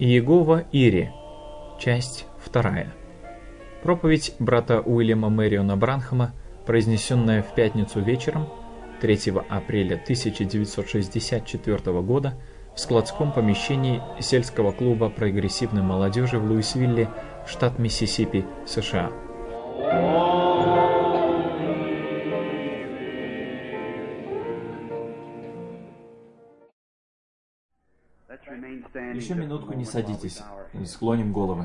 Иегова Ири. Часть 2. Проповедь брата Уильяма Мэриона Бранхама, произнесенная в пятницу вечером 3 апреля 1964 года в складском помещении сельского клуба прогрессивной молодежи в Луисвилле, штат Миссисипи, США. Еще минутку не садитесь, склоним головы.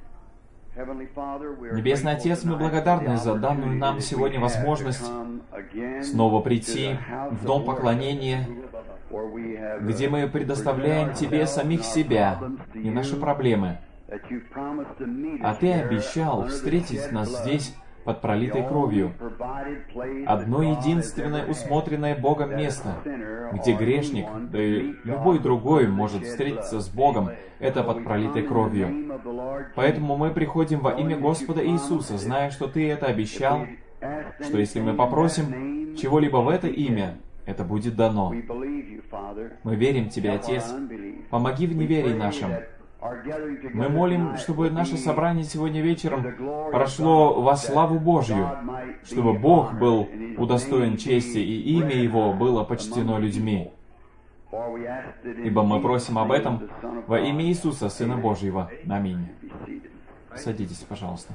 Небесный Отец, мы благодарны за данную нам сегодня возможность снова прийти в дом поклонения, где мы предоставляем Тебе самих себя и наши проблемы. А Ты обещал встретить нас здесь под пролитой кровью. Одно единственное усмотренное Богом место, где грешник, да и любой другой может встретиться с Богом, это под пролитой кровью. Поэтому мы приходим во имя Господа Иисуса, зная, что Ты это обещал, что если мы попросим чего-либо в это имя, это будет дано. Мы верим Тебе, Отец. Помоги в неверии нашем. Мы молим, чтобы наше собрание сегодня вечером прошло во славу Божью, чтобы Бог был удостоен чести и имя Его было почтено людьми. Ибо мы просим об этом во имя Иисуса, Сына Божьего. Аминь. Садитесь, пожалуйста.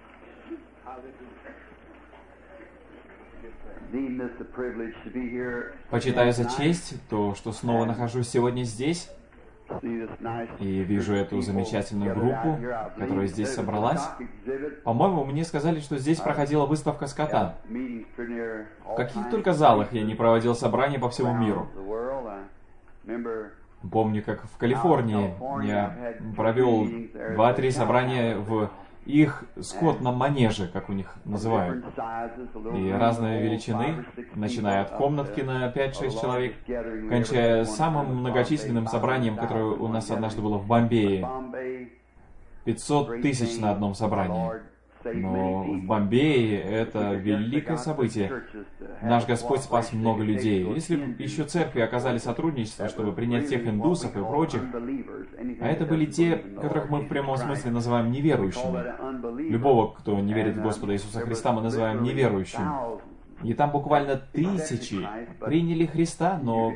Почитаю за честь то, что снова нахожусь сегодня здесь, и вижу эту замечательную группу, которая здесь собралась. По-моему, мне сказали, что здесь проходила выставка скота. В каких только залах я не проводил собрания по всему миру. Помню, как в Калифорнии я провел 2-3 собрания в их скотном манеже, как у них называют. И разные величины, начиная от комнатки на 5-6 человек, кончая самым многочисленным собранием, которое у нас однажды было в Бомбее. 500 тысяч на одном собрании. Но в Бомбее это великое событие. Наш Господь спас много людей. Если бы еще церкви оказали сотрудничество, чтобы принять тех индусов и прочих, а это были те, которых мы в прямом смысле называем неверующими. Любого, кто не верит в Господа Иисуса Христа, мы называем неверующим. И там буквально тысячи приняли Христа, но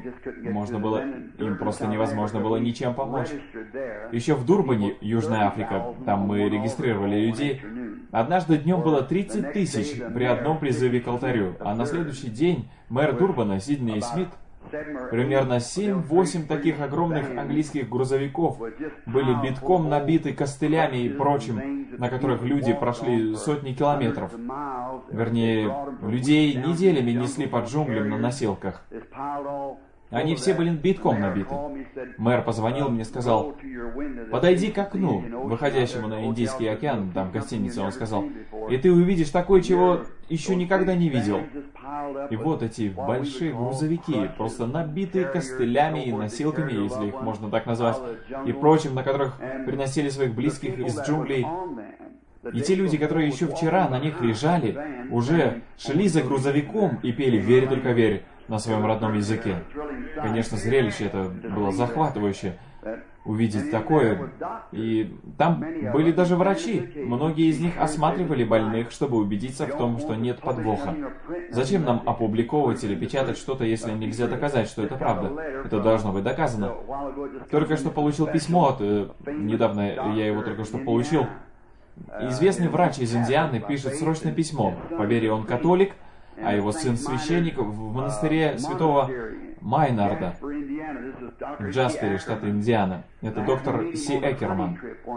им просто невозможно было ничем помочь. Еще в Дурбане, Южная Африка, там мы регистрировали людей. Однажды днем было 30 тысяч при одном призыве к алтарю, а на следующий день мэр Дурбана, Сидней Смит, примерно 7-8 таких огромных английских грузовиков были битком набиты костылями и прочим, на которых люди прошли сотни километров. Вернее, людей неделями несли по джунглям на носилках. Они все были битком набиты. Мэр позвонил мне и сказал: «Подойди к окну, выходящему на Индийский океан, там в гостинице», он сказал, «и ты увидишь такое, чего еще никогда не видел». И вот эти большие грузовики, просто набитые костылями и носилками, если их можно так назвать, и прочим, на которых приносили своих близких из джунглей. И те люди, которые еще вчера на них лежали, уже шли за грузовиком и пели «Верь, только верь» на своем родном языке. Конечно, зрелище это было захватывающее, увидеть такое. И там были даже врачи. Многие из них осматривали больных, чтобы убедиться в том, что нет подвоха. Зачем нам опубликовывать или печатать что-то, если нельзя доказать, что это правда? Это должно быть доказано. Только что получил письмо недавно я его только что получил. Известный врач из Индианы пишет срочное письмо. По вере он католик, а его сын священник в монастыре святого Майнарда в Джаспере, штат Индиана. Это доктор Си Экерман.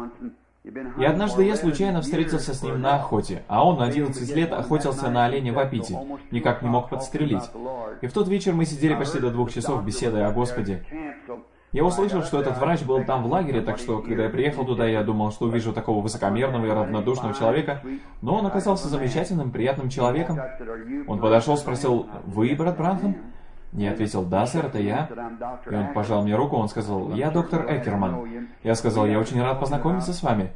И однажды я случайно встретился с ним на охоте, а он 11 лет охотился на оленя в Апите, никак не мог подстрелить. И в тот вечер мы сидели почти до 2 часов, беседуя о Господе. Я услышал, что этот врач был там в лагере, так что, когда я приехал туда, я думал, что увижу такого высокомерного и равнодушного человека, но он оказался замечательным, приятным человеком. Он подошел, спросил: «Вы брат Бранхам?» Я ответил: «Да, сэр, это я». И он пожал мне руку, он сказал: «Я доктор Экерман». Я сказал: «Я очень рад познакомиться с вами».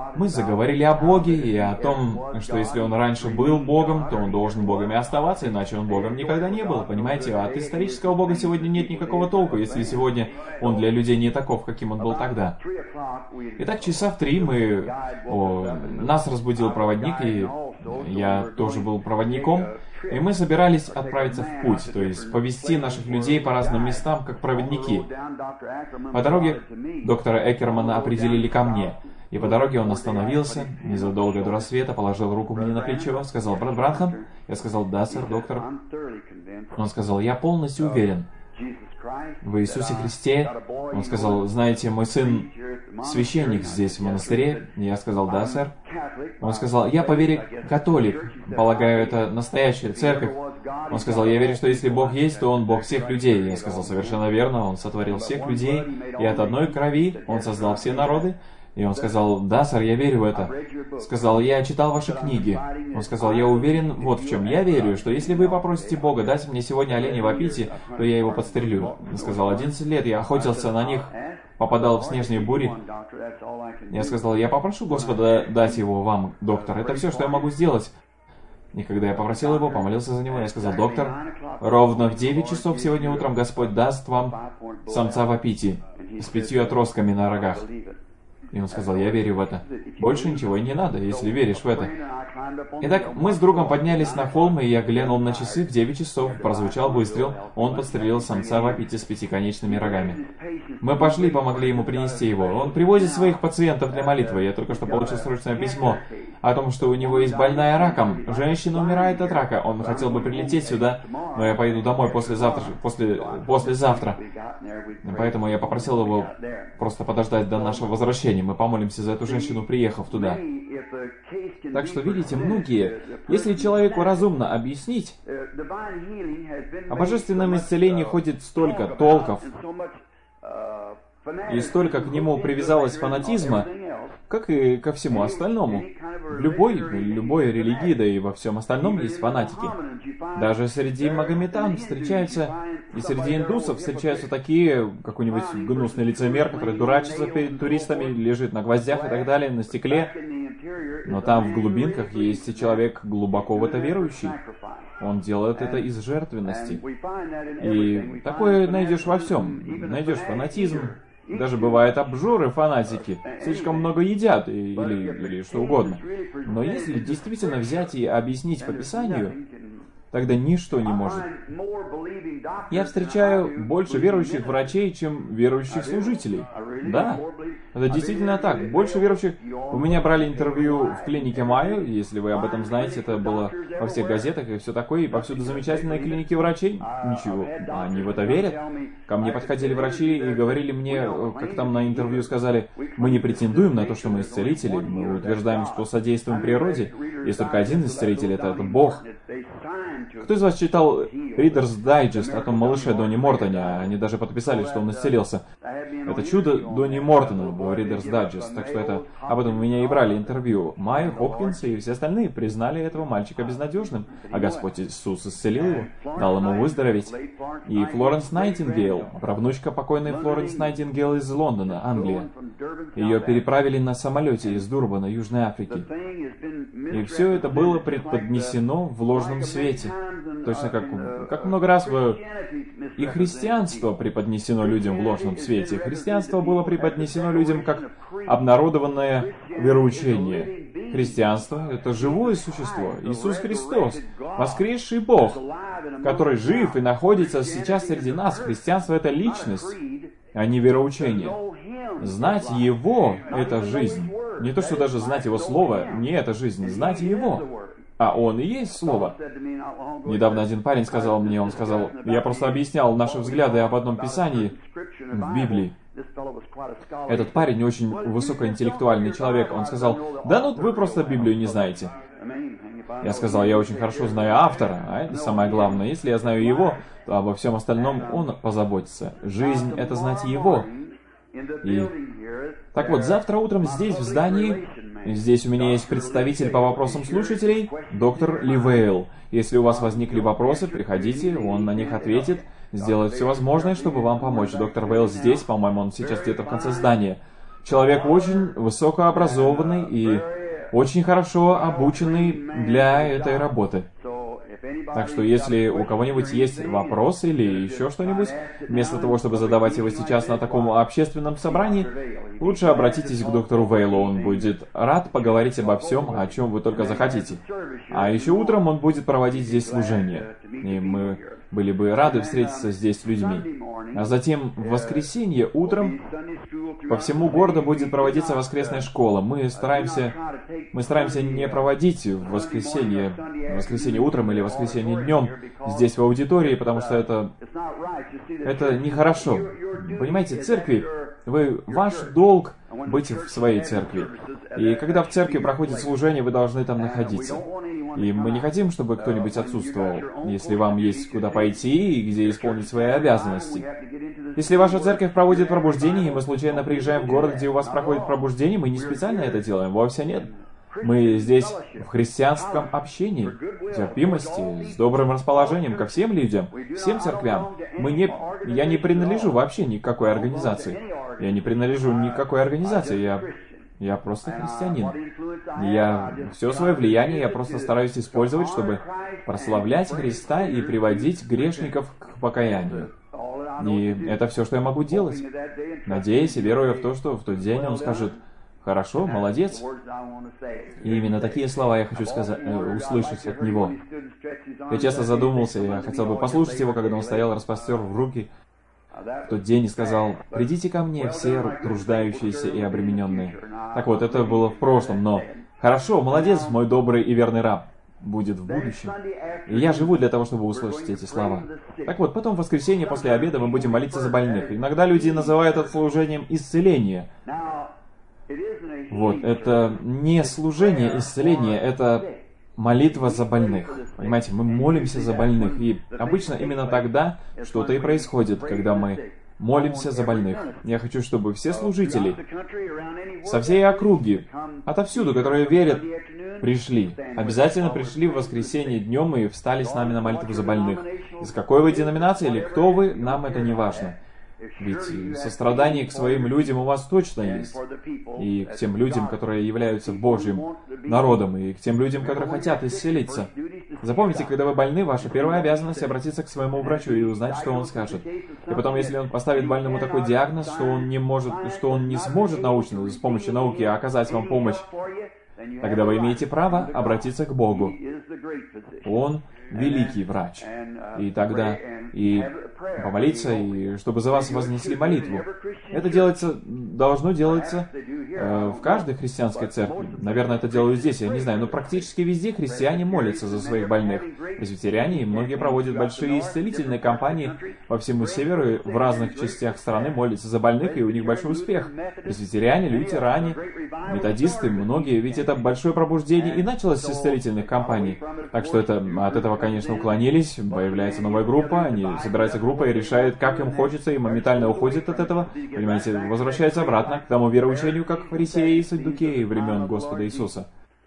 мы заговорили о Боге и о том, что если Он раньше был Богом, то Он должен Богом и оставаться, иначе Он Богом никогда не был. Понимаете, от исторического Бога сегодня нет никакого толку, если сегодня Он для людей не таков, каким Он был тогда. Итак, часа в 3 нас разбудил проводник, и я тоже был проводником, и мы собирались отправиться в путь, то есть повести наших людей по разным местам, как проводники. По дороге доктора Эккермана определили ко мне, и по дороге он остановился, незадолго до рассвета, положил руку мне на плечо, сказал: «Брат Бранхам?» Я сказал: «Да, сэр, доктор». Он сказал: «Я полностью уверен в Иисусе Христе». Он сказал: «Знаете, мой сын священник здесь, в монастыре». Я сказал: «Да, сэр». Он сказал: «Я по вере католик, полагаю, это настоящая церковь». Он сказал: «Я верю, что если Бог есть, то Он Бог всех людей». Я сказал: «Совершенно верно, Он сотворил всех людей, и от одной крови Он создал все народы». И он сказал: «Да, сэр, я верю в это». Сказал: «Я читал ваши книги». Он сказал: «Я уверен вот в чем. Я верю, что если вы попросите Бога дать мне сегодня оленя в Апите, то я его подстрелю». Он сказал: «11 лет я охотился на них, попадал в снежные бури». Я сказал: «Я попрошу Господа дать его вам, доктор. Это все, что я могу сделать». И когда я попросил его, помолился за него, я сказал: «Доктор, ровно в 9 часов сегодня утром Господь даст вам самца в Апите с 5 отростками на рогах». И он сказал: «Я верю в это. Больше ничего и не надо, если веришь в это». Итак, мы с другом поднялись на холм, и я глянул на часы. В 9 часов прозвучал выстрел. Он подстрелил самца в Апите с 5-конечными рогами. Мы пошли и помогли ему принести его. Он привозит своих пациентов для молитвы. Я только что получил срочное письмо о том, что у него есть больная раком. Женщина умирает от рака. Он хотел бы прилететь сюда, но я поеду домой послезавтра. Поэтому я попросил его просто подождать до нашего возвращения. Мы помолимся за эту женщину, приехав туда. Так что, видите, многие, если человеку разумно объяснить, о божественном исцелении ходит столько толков, и столько к нему привязалось фанатизма, как и ко всему остальному. В любой религии, да и во всем остальном есть фанатики. Даже среди магометан встречаются, и среди индусов встречаются такие, какой-нибудь гнусный лицемер, который дурачится перед туристами, лежит на гвоздях и так далее, на стекле. Но там в глубинках есть и человек глубоко в это верующий. Он делает это из жертвенности. И такое найдешь во всем. Найдешь фанатизм. Даже бывают обжоры, фанатики. Слишком много едят или что угодно. Но если действительно взять и объяснить по Писанию, тогда ничто не может. Я встречаю больше верующих врачей, чем верующих служителей. Да, это действительно так. Больше верующих... У меня брали интервью в клинике Майо, если вы об этом знаете, это было во всех газетах и все такое, и повсюду замечательные клиники врачей. Ничего, они в это верят. Ко мне подходили врачи и говорили мне, как там на интервью сказали: «Мы не претендуем на то, что мы исцелители, мы утверждаем, что содействуем природе. Есть только один исцелитель, это Бог». Кто из вас читал Reader's Digest о том малыше Донни Мортоне? Они даже подписали, что он исцелился. Это чудо Донни Мортона в Reader's Digest. Так что это об этом у меня и брали интервью. Майя, Хопкинс и все остальные признали этого мальчика безнадежным. А Господь Иисус исцелил его, дал ему выздороветь. И Флоренс Найтингейл, правнучка покойной Флоренс Найтингейл из Лондона, Англия. Ее переправили на самолете из Дурбана, Южной Африки. И все это было преподнесено в ложном свете. Точно как много раз и христианство преподнесено людям в ложном свете. Христианство было преподнесено людям как обнародованное вероучение. Христианство — это живое существо, Иисус Христос, воскресший Бог, который жив и находится сейчас среди нас. Христианство — это личность, а не вероучение. Знать Его — это жизнь. Не то, что даже знать Его Слово, не это жизнь, знать Его. А Он и есть Слово. Недавно один парень сказал мне, он сказал: «Я просто объяснял наши взгляды об одном Писании в Библии». Этот парень очень высокоинтеллектуальный человек. Он сказал: «Да ну, вы просто Библию не знаете». Я сказал: «Я очень хорошо знаю автора, а это самое главное. Если я знаю его, то обо всем остальном он позаботится. Жизнь — это знать его». Так вот, завтра утром здесь, в здании, здесь у меня есть представитель по вопросам слушателей, доктор Ли Вейл. Если у вас возникли вопросы, приходите, он на них ответит, сделает все возможное, чтобы вам помочь. Доктор Вейл здесь, по-моему, он сейчас где-то в конце здания. человек очень высокообразованный и очень хорошо обученный для этой работы. Так что если у кого-нибудь есть вопрос или еще что-нибудь, вместо того, чтобы задавать его сейчас на таком общественном собрании, лучше обратитесь к доктору Вейлу. Он будет рад поговорить обо всем, о чем вы только захотите. А еще утром он будет проводить здесь служение. И мы были бы рады встретиться здесь с людьми. А затем в воскресенье утром по всему городу будет проводиться воскресная школа. Мы стараемся не проводить в воскресенье утром или воскресенье днем здесь в аудитории, потому что это нехорошо. Понимаете, церкви, ваш долг быть в своей церкви. И когда в церкви проходит служение, вы должны там находиться. И мы не хотим, чтобы кто-нибудь отсутствовал, если вам есть куда пойти и где исполнить свои обязанности. Если ваша церковь проводит пробуждение, и мы случайно приезжаем в город, где у вас проходит пробуждение, мы не специально это делаем, вовсе нет. Мы здесь в христианском общении, терпимости, с добрым расположением ко всем людям, всем церквям. Я не принадлежу вообще никакой организации. Я просто христианин. Все свое влияние я просто стараюсь использовать, чтобы прославлять Христа и приводить грешников к покаянию. И это все, что я могу делать. Надеясь и веруя в то, что в тот день он скажет: «Хорошо, молодец». И именно такие слова я хочу услышать от него. Я часто задумался, я хотел бы послушать его, когда он стоял, распростер руки в тот день и сказал: «Придите ко мне, все труждающиеся и обремененные». Так вот, это было в прошлом, но «Хорошо, молодец, мой добрый и верный раб» будет в будущем. И я живу для того, чтобы услышать эти слова. Так вот, потом в воскресенье после обеда мы будем молиться за больных. Иногда люди называют это служением исцеления. Вот, это не служение исцеления, это молитва за больных. Понимаете, мы молимся за больных. И обычно именно тогда что-то и происходит, когда мы молимся за больных. Я хочу, чтобы все служители со всей округи, отовсюду, которые верят, пришли. Обязательно пришли в воскресенье днем и встали с нами на молитву за больных. Из какой вы деноминации или кто вы, нам это не важно. Ведь сострадание к своим людям у вас точно есть. И к тем людям, которые являются Божьим народом, и к тем людям, которые хотят исцелиться. Запомните, когда вы больны, ваша первая обязанность — обратиться к своему врачу и узнать, что он скажет. И потом, если он поставит больному такой диагноз, что он не сможет научно, с помощью науки оказать вам помощь, тогда вы имеете право обратиться к Богу. Он великий врач. И тогда помолиться, и чтобы за вас вознесли молитву. Это должно делаться в каждой христианской церкви. Наверное, это делают здесь, я не знаю, но практически везде христиане молятся за своих больных. Пресвитериане, и многие проводят большие исцелительные кампании по всему северу, и в разных частях страны молятся за больных, и у них большой успех. Пресвитериане, лютеране, методисты, многие, ведь это большое пробуждение и началось с исцелительных кампаний. Так что от этого, конечно, уклонились, появляется новая группа, собирается группа и решает, как им хочется, и моментально уходит от этого, понимаете, возвращается обратно к тому вероучению, как фарисеи и саддукеи времен Господа Иисуса.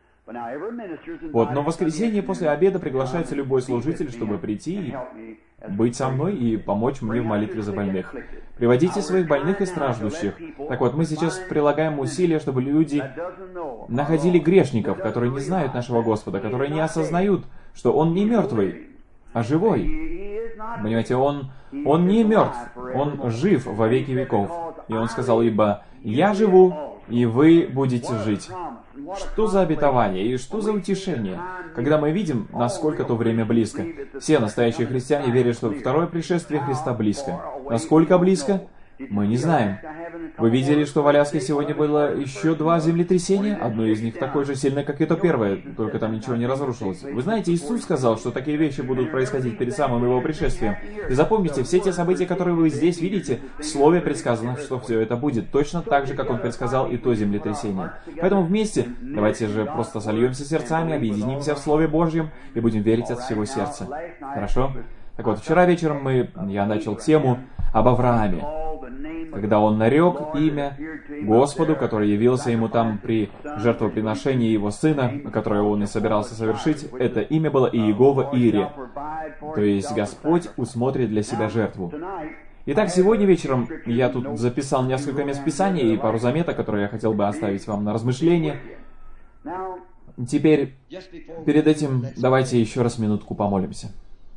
Вот, но в воскресенье после обеда приглашается любой служитель, чтобы прийти и быть со мной и помочь мне в молитве за больных. Приводите своих больных и страждущих. Так вот, мы сейчас прилагаем усилия, чтобы люди находили грешников, которые не знают нашего Господа, которые не осознают, что Он не мертвый, а живой. Понимаете, Он не мертв, Он жив во веки веков. И Он сказал: «Ибо я живу, и вы будете жить». Что за обетование и что за утешение, когда мы видим, насколько то время близко. Все настоящие христиане верят, что второе пришествие Христа близко. Насколько близко? Мы не знаем. Вы видели, что в Аляске сегодня было еще 2 землетрясения? Одно из них такое же сильное, как и то первое, только там ничего не разрушилось. Вы знаете, Иисус сказал, что такие вещи будут происходить перед самым Его пришествием. И запомните, все те события, которые вы здесь видите, в Слове предсказано, что все это будет точно так же, как Он предсказал и то землетрясение. Поэтому вместе давайте же просто сольемся сердцами, объединимся в Слове Божьем и будем верить от всего сердца. Хорошо? Так вот, вчера вечером я начал тему об Аврааме, когда он нарек имя Господу, который явился ему там при жертвоприношении его сына, которое он и собирался совершить. Это имя было Иегова Ире, то есть Господь усмотрит для себя жертву. Итак, сегодня вечером я тут записал несколько мест Писания и пару заметок, которые я хотел бы оставить вам на размышление. Теперь, перед этим, давайте еще раз минутку помолимся.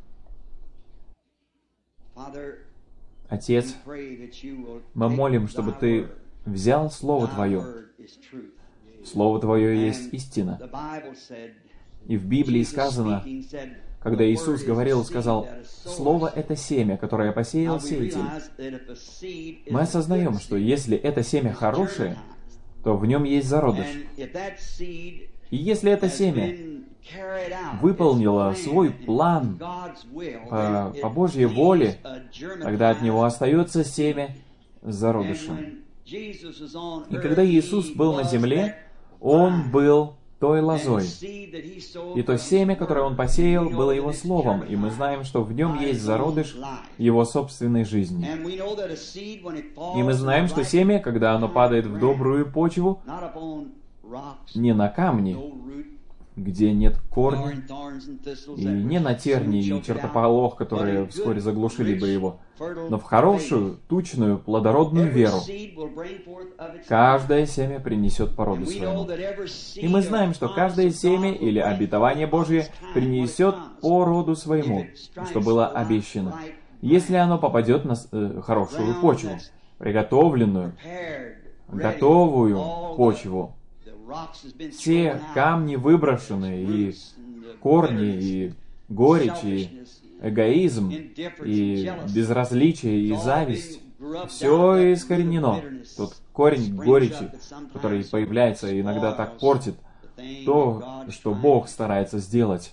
Отец, мы молим, чтобы Ты взял Слово Твое. Слово Твое есть истина. И в Библии сказано, когда Иисус говорил, сказал, «Слово — это семя, которое посеял сеятель». Мы осознаем, что если это семя хорошее, то в нем есть зародыш. И если это семя выполнило свой план по Божьей воле, тогда от него остается семя с зародышем. И когда Иисус был на земле, Он был той лозой. И то семя, которое Он посеял, было Его Словом. И мы знаем, что в нем есть зародыш Его собственной жизни. И мы знаем, что семя, когда оно падает в добрую почву, не на камни, где нет корня, и не на тернии и чертополох, которые вскоре заглушили бы его, но в хорошую, тучную, плодородную веру. Каждое семя принесет породу своему. И мы знаем, что каждое семя или обетование Божье принесет по роду своему, что было обещано, если оно попадет на хорошую почву, приготовленную, готовую почву. Все камни выброшены, и корни, и горечь, и эгоизм, и безразличие, и зависть. Все искоренено. Тот корень горечи, который появляется и иногда так портит то, что Бог старается сделать.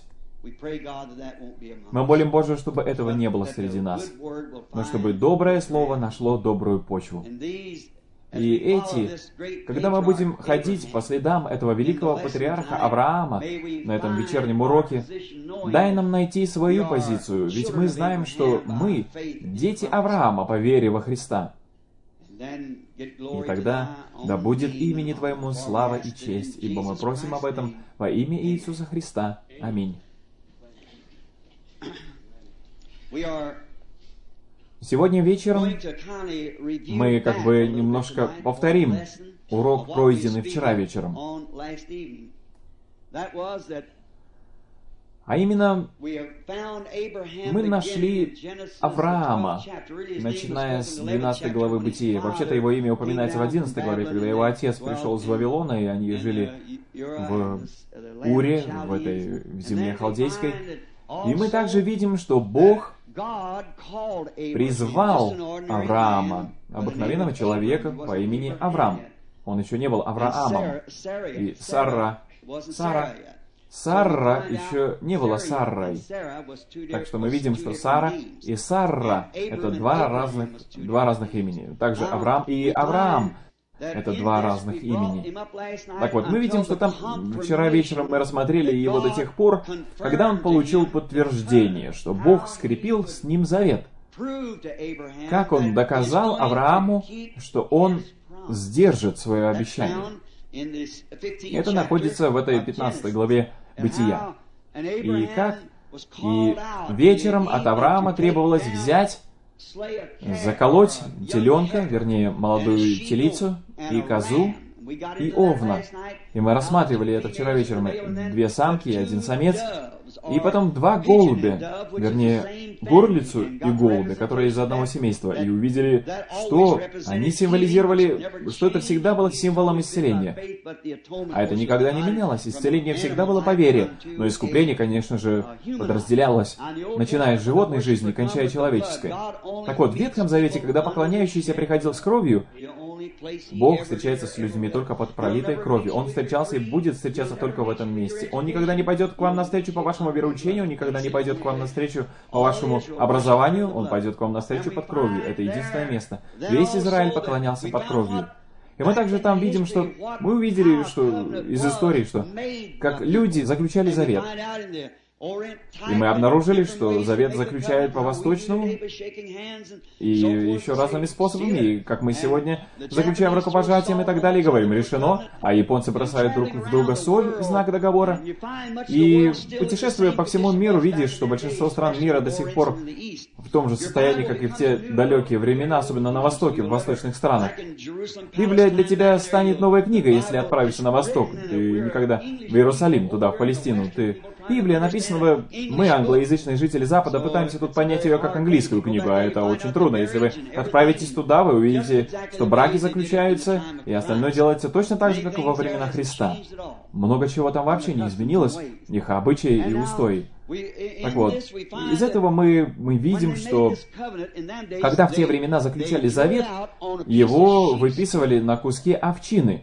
Мы молим Божию, чтобы этого не было среди нас, но чтобы доброе слово нашло добрую почву. И когда мы будем ходить по следам этого великого патриарха Авраама на этом вечернем уроке, дай нам найти свою позицию, ведь мы знаем, что мы дети Авраама по вере во Христа. И тогда да будет имени Твоему слава и честь, ибо мы просим об этом во имя Иисуса Христа. Аминь. Сегодня вечером мы как бы немножко повторим урок, пройденный вчера вечером. А именно, мы нашли Авраама, начиная с 12 главы Бытия. Вообще-то его имя упоминается в 11 главе, когда его отец пришел из Вавилона, и они жили в Уре, в земле халдейской. И мы также видим, что Бог призвал Авраама, обыкновенного человека по имени Авраам. Он еще не был Авраамом. И Сара еще не была Саррой. Так что мы видим, что Сара и Сарра — это два разных имени. Также Авраам и Авраам — это два разных имени. Так вот, мы видим, что там вчера вечером мы рассмотрели его до тех пор, когда он получил подтверждение, что Бог скрепил с ним завет. Как он доказал Аврааму, что он сдержит свое обещание. Это находится в этой 15 главе Бытия. И вечером от Авраама требовалось взять, заколоть теленка, вернее, молодую телицу, и козу, и овна. И мы рассматривали это вчера вечером. 2 самки и 1 самец. И потом 2 голубя, вернее, горлицу и голубя, которые из одного семейства. И увидели, что они символизировали, что это всегда было символом исцеления. А это никогда не менялось. Исцеление всегда было по вере. Но искупление, конечно же, подразделялось, начиная с животной жизни, кончая человеческой. Так вот, в Ветхом Завете, когда поклоняющийся приходил с кровью, Бог встречается с людьми только под пролитой кровью. Он встречался и будет встречаться только в этом месте. Он никогда не пойдет к вам навстречу по вашему вероучению, он никогда не пойдет к вам навстречу по вашему образованию, он пойдет к вам навстречу под кровью. Это единственное место. Весь Израиль поклонялся под кровью. И мы также там видим, что мы увидели, что из истории, что как люди заключали завет. И мы обнаружили, что завет заключает по восточному и еще разными способами, и как мы сегодня заключаем рукопожатием и так далее, и говорим «решено», а японцы бросают друг в друга соль в знак договора. И путешествуя по всему миру, видишь, что большинство стран мира до сих пор в том же состоянии, как и в те далекие времена, особенно на Востоке, в восточных странах. Библия для тебя станет новой книгой, если отправишься на Восток. Ты никогда в Иерусалим, туда, в Палестину. Библия написана, мы, англоязычные жители Запада, пытаемся тут понять ее как английскую книгу, а это очень трудно. Если вы отправитесь туда, вы увидите, что браки заключаются, и остальное делается точно так же, как и во времена Христа. Много чего там вообще не изменилось, их обычаи и устои. Так вот, из этого мы видим, что когда в те времена заключали завет, его выписывали на куски овчины,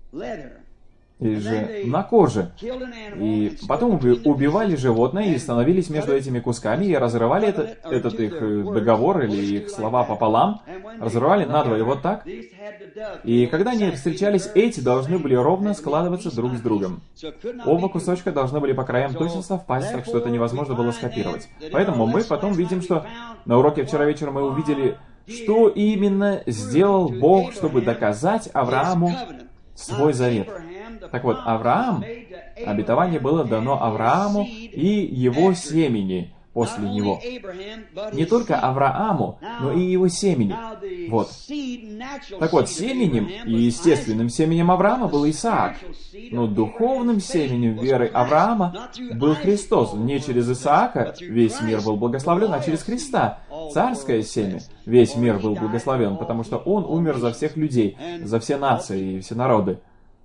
или же на коже. И потом убивали животное и становились между этими кусками и разрывали этот их договор или их слова пополам, разрывали надвое вот так. И когда они встречались, эти должны были ровно складываться друг с другом. Оба кусочка должны были по краям точно совпасть, так что это невозможно было скопировать. Поэтому мы потом видим, что на уроке вчера вечером мы увидели, что именно сделал Бог, чтобы доказать Аврааму свой завет. Так вот, обетование было дано Аврааму и его семени после него. Не только Аврааму, но и его семени. Вот. Так вот, семенем и естественным семенем Авраама был Исаак. Но духовным семенем веры Авраама был Христос. Не через Исаака весь мир был благословлен, а через Христа. Царское семя весь мир был благословен, потому что Он умер за всех людей, за все нации и все народы.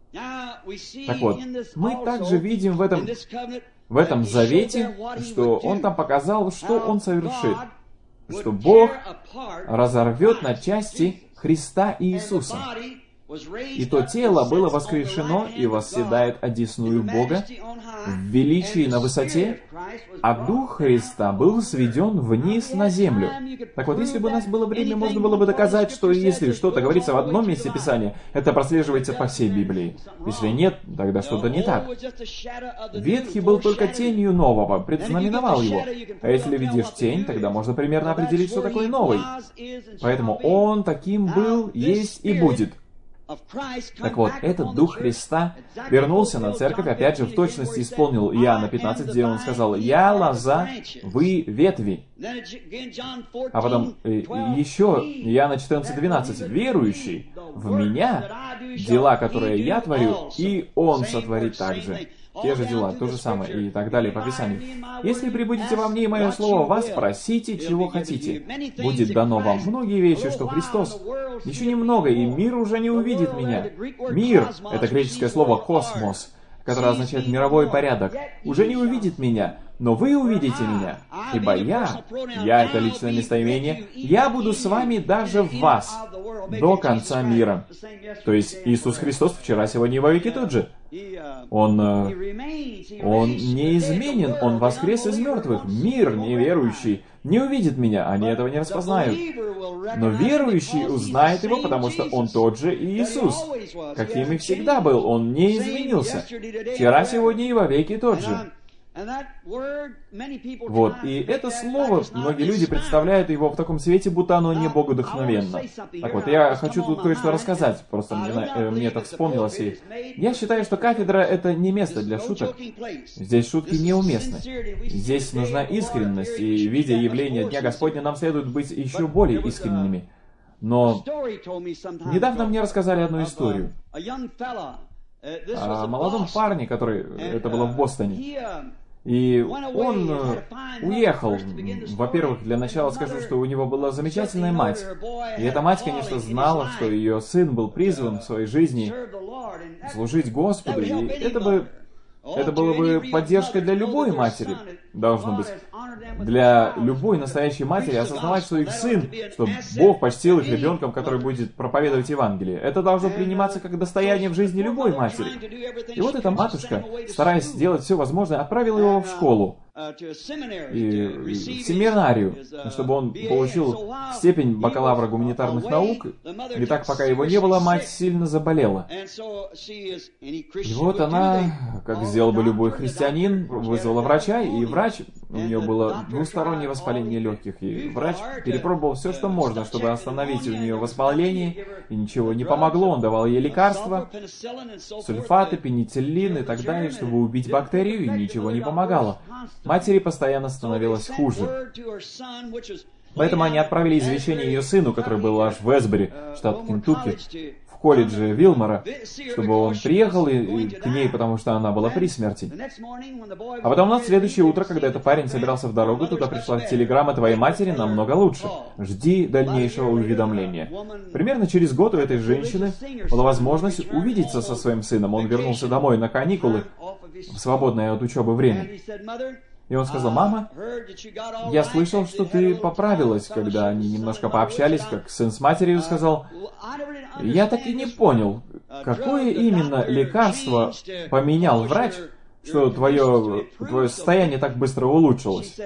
Так вот, мы также видим в этом завете, что Он там показал, что Он совершит. Что Бог разорвет на части Христа и Иисуса. И то тело было воскрешено и восседает одесную Бога в величии на высоте, а Дух Христа был сведен вниз на землю. Так вот, если бы у нас было время, можно было бы доказать, что если что-то говорится в одном месте Писания, это прослеживается по всей Библии. Если нет, тогда что-то не так. Ветхий был только тенью нового, предзнаменовал его. А если видишь тень, тогда можно примерно определить, что такое новый. Поэтому он таким был, есть и будет. Так вот, этот Дух Христа вернулся на церковь, опять же, в точности исполнил Иоанна 15, где он сказал: «Я лоза, вы ветви». А потом еще Иоанна 14, 12, «Верующий в Меня, дела, которые я творю, и Он сотворит также». Те же дела, то же самое, и так далее по Писанию. «Если прибудете во мне, и мое слово вас, просите, чего хотите. Будет дано вам многие вещи, что Христос. Еще немного, и мир уже не увидит меня». Мир — это греческое слово «космос», которое означает «мировой порядок». «Уже не увидит меня, но вы увидите меня, ибо я — это личное местоимение, я буду с вами даже в вас до конца мира». То есть Иисус Христос вчера, сегодня и во веки тот же. Он неизменен, Он воскрес из мертвых. Мир неверующий не увидит меня, они этого не распознают. Но верующий узнает Его, потому что Он тот же и Иисус. Каким и всегда был, Он не изменился. Вчера, сегодня и во веки тот же. Вот, и это слово, многие люди представляют его в таком свете, будто оно не богодухновенно. Так вот, я хочу тут кое-что рассказать, просто мне это вспомнилось. И я считаю, что кафедра — это не место для шуток. Здесь шутки неуместны. Здесь нужна искренность, и видя явление Дня Господня, нам следует быть еще более искренними. Но недавно мне рассказали одну историю о молодом парне, это было в Бостоне. И он уехал. Во-первых, для начала скажу, что у него была замечательная мать. И эта мать, конечно, знала, что ее сын был призван в своей жизни служить Господу. И это было бы поддержкой для любой матери, должно быть. Для любой настоящей матери осознавать, что их сын, что Бог почтил их ребенком, который будет проповедовать Евангелие. Это должно приниматься как достояние в жизни любой матери. И вот эта матушка, стараясь сделать все возможное, отправила его в школу. и семинарию, чтобы он получил степень бакалавра гуманитарных наук. И так, пока его не было, мать сильно заболела. И вот она, как сделал бы любой христианин, вызвала врача, и врач, у нее было двустороннее воспаление легких, и врач перепробовал все, что можно, чтобы остановить у нее воспаление, и ничего не помогло. Он давал ей лекарства, сульфаты, пенициллин и так далее, чтобы убить бактерию, и ничего не помогало. Матери постоянно становилось хуже. Поэтому они отправили извещение ее сыну, который был аж в Эсбери, штат Кентукки, в колледже Вилмора, чтобы он приехал и к ней, потому что она была при смерти. А потом на следующее утро, когда этот парень собирался в дорогу, туда пришла телеграмма: твоей матери намного лучше. Жди дальнейшего уведомления. Примерно через год у этой женщины была возможность увидеться со своим сыном. Он вернулся домой на каникулы, в свободное от учебы время. И он сказал: мама, я слышал, что ты поправилась, когда они немножко пообщались, как сын с матерью сказал. Я так и не понял, какое именно лекарство поменял врач, что твое состояние так быстро улучшилось.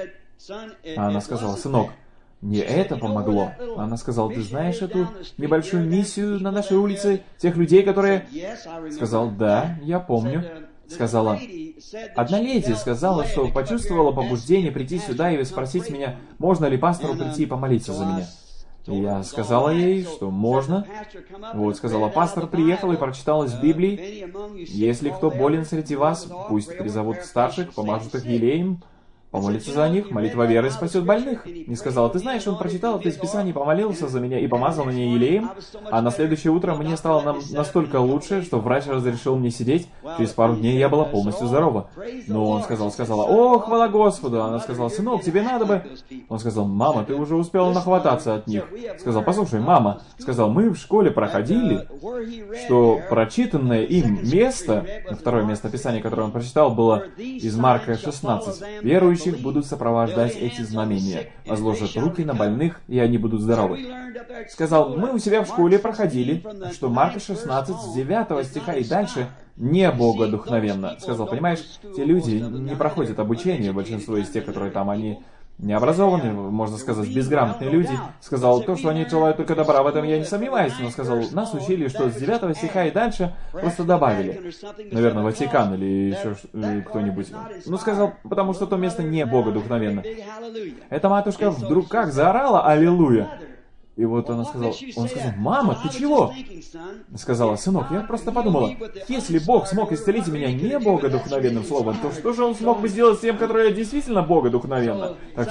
А она сказала: сынок, не это помогло. Она сказала: ты знаешь эту небольшую миссию на нашей улице, тех людей, которые... Сказал: да, я помню. Сказала: одна леди сказала, что почувствовала побуждение прийти сюда и спросить меня, можно ли пастору прийти и помолиться за меня. И я сказала ей, что можно. Вот, сказала: пастор приехал и прочитал из Библии: если кто болен среди вас, пусть призовут старших, помажут их елеем, помолиться за них, молитва веры спасет больных. И сказала: ты знаешь, он прочитал это из Писания, помолился за меня и помазал меня елеем, а на следующее утро мне стало настолько лучше, что врач разрешил мне сидеть. Через пару дней я была полностью здорова. Но он сказала: о, хвала Господу. Она сказала: сынок, тебе надо бы... Он сказал: мама, ты уже успела нахвататься от них. Сказал: послушай, мама, сказал, мы в школе проходили, что прочитанное им место, второе место Писания, которое он прочитал, было из Марка 16. Верующие будут сопровождать эти знамения, возложат руки на больных, и они будут здоровы. Сказал: мы у себя в школе проходили, что Марка 16, с 9 стиха и дальше не богодухновенно. Сказал: понимаешь, те люди не проходят обучение, большинство из тех, которые там, они необразованные, можно сказать, безграмотные люди. Сказал: то, что они желают только добра, в этом я не сомневаюсь, но сказал: нас учили, что с 9 стиха и дальше просто добавили. Наверное, Ватикан или еще кто-нибудь. Ну, сказал, потому что то место не богодухновенно. Эта матушка вдруг как заорала «Аллилуйя!». И вот он сказал: мама, ты чего? Сказала: сынок, я просто подумала, если Бог смог исцелить меня не богодухновенным словом, то что же он смог бы сделать с тем, которое действительно богодухновенно? Так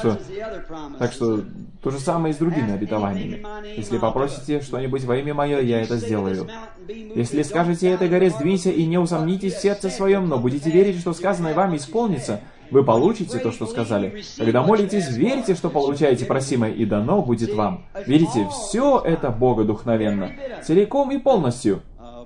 что то же самое и с другими обетованиями. Если попросите что-нибудь во имя мое, я это сделаю. Если скажете этой горе сдвинься и не усомнитесь в сердце своем, но будете верить, что сказанное вами исполнится, вы получите то, что сказали. Когда молитесь, верьте, что получаете просимое, и дано будет вам. Видите, все это богодухновенно, целиком и полностью.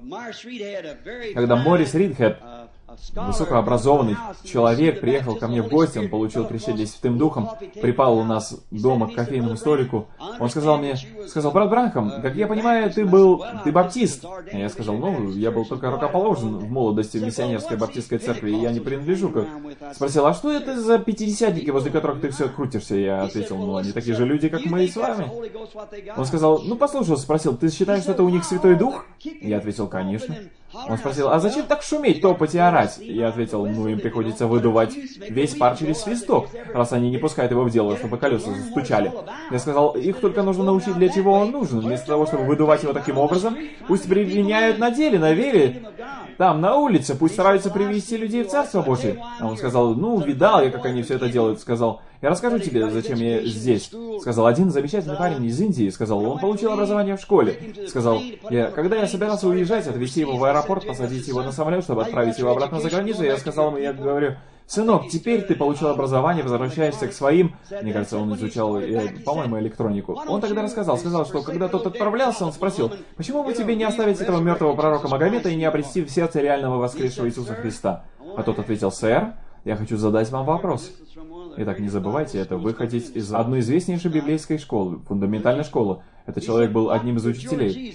Когда Моррис Ридхед, высокообразованный человек, приехал ко мне в гости, он получил крещение Святым Духом, припал у нас дома к кофейному столику. Он сказал мне: брат Бранхам, как я понимаю, ты баптист. И я сказал: я был только рукоположен в молодости в миссионерской баптистской церкви, и я не принадлежу к... Спросил: а что это за пятидесятники, возле которых ты все крутишься? Я ответил: они такие же люди, как мы и с вами. Он сказал: послушай, спросил, ты считаешь, что это у них Святой Дух? Я ответил: конечно. Он спросил: а зачем так шуметь, топать и орать? Я ответил: им приходится выдувать весь пар через свисток, раз они не пускают его в дело, чтобы колеса стучали. Я сказал: их только нужно научить, для чего он нужен. Вместо того, чтобы выдувать его таким образом, пусть применяют на деле, на вере, там, на улице, пусть стараются привести людей в Царство Божие. А он сказал: видал я, как они все это делают. Сказал: я расскажу тебе, зачем я здесь. Сказал: один замечательный парень из Индии, сказал, он получил образование в школе. Сказал: когда я собирался уезжать, отвезти его в аэропорт, посадить его на самолет, чтобы отправить его обратно за границу, я сказал ему, я говорю: сынок, теперь ты получил образование, возвращаешься к своим. Мне кажется, он изучал, по-моему, электронику. Он тогда сказал, что когда тот отправлялся, он спросил: почему бы тебе не оставить этого мертвого пророка Магомета и не обрести в сердце реального воскресшего Иисуса Христа? А тот ответил: сэр, я хочу задать вам вопрос. Итак, не забывайте, это выходить из одной известнейшей библейской школы, фундаментальной школы. Этот человек был одним из учителей.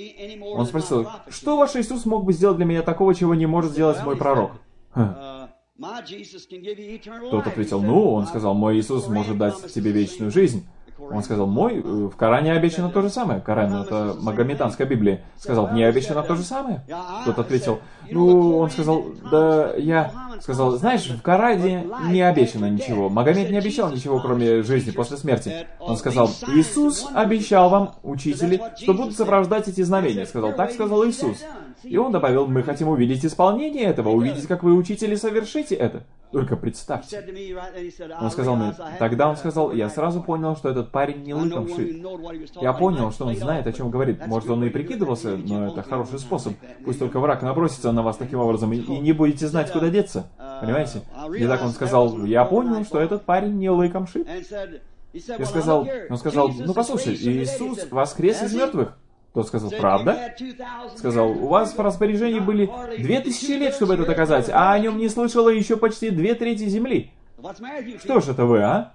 Он спросил: что ваш Иисус мог бы сделать для меня такого, чего не может сделать мой пророк? Тот ответил, ну, он сказал, мой Иисус может дать тебе вечную жизнь. Он сказал, в Коране обещано то же самое. Коран — это магометанская Библия. Сказал, мне обещано то же самое. Тот ответил, он сказал, сказал, знаешь, в Коране не обещано ничего. Магомед не обещал ничего, кроме жизни после смерти. Он сказал, Иисус обещал вам, учители, что будут сопровождать эти знамения. Сказал, так сказал Иисус. И он добавил, мы хотим увидеть исполнение этого, увидеть, как вы, учители, совершите это. Только представьте. Он сказал мне, тогда он сказал, я сразу понял, что этот парень не лыком шит. Я понял, что он знает, о чем говорит. Может, он и прикидывался, но это хороший способ. Пусть только враг набросится на вас таким образом, и не будете знать, куда деться. Понимаете? И так он сказал, я понял, что этот парень не лыком шит. Он сказал, ну послушай, Иисус воскрес из мертвых. Тот сказал, правда? Сказал, у вас в распоряжении были 2000 лет, чтобы это доказать, а о нем не слышало еще почти 2/3 земли. Что ж это вы, а?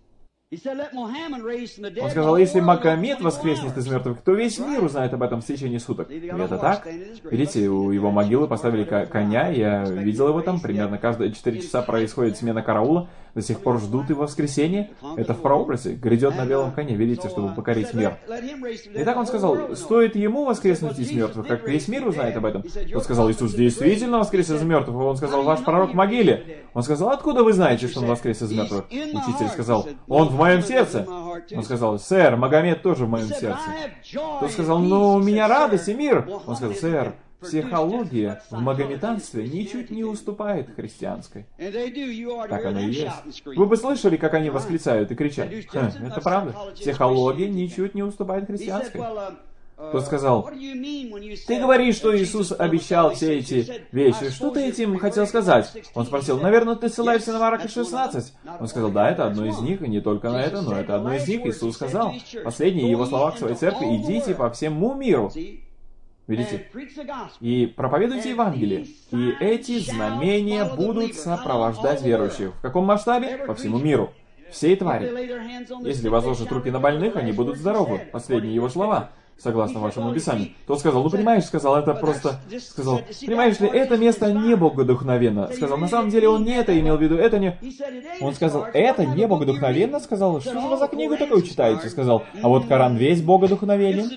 Он сказал, если Магомед воскреснет из мертвых, то весь мир узнает об этом в течение суток. И это так. Видите, у его могилы поставили коня, я видел его там, примерно каждые 4 часа происходит смена караула, до сих пор ждут его воскресенья. Это в прообразе, грядет на белом коне, видите, чтобы покорить мир. И так он сказал, стоит ему воскреснуть из мертвых, как весь мир узнает об этом. Он сказал, Иисус действительно воскрес из мертвых. Он сказал, ваш пророк в могиле. Он сказал, откуда вы знаете, что он воскрес из мертвых? Учитель сказал, он в моем сердце. Он сказал, сэр, Магомед тоже в моем сердце. Тот сказал, у меня радость и мир. Он сказал, сэр, психология в магометанстве ничуть не уступает христианской. Так оно и есть. Вы бы слышали, как они восклицают и кричат? Это правда. Психология ничуть не уступает христианской. Тот сказал, ты говоришь, что Иисус обещал все эти вещи. Что ты этим хотел сказать? Он спросил, наверное, ты ссылаешься на Марка 16. Он сказал, да, это одно из них, и не только на это, но это одно из них. Иисус сказал, последние его слова к своей церкви, идите по всему миру. Видите? И проповедуйте Евангелие. И эти знамения будут сопровождать верующих. В каком масштабе? По всему миру. Всей твари. Если возложат руки на больных, они будут здоровы. Последние его слова. Согласно вашему описанию. Тот сказал, понимаешь, сказал, это просто... Сказал, понимаешь ли, это место не богодухновенно. Сказал, на самом деле он не это имел в виду, это не... Он сказал, это не богодухновенно? Сказал, что же вы за книгу такую читаете? Сказал, а вот Коран весь богодухновенен.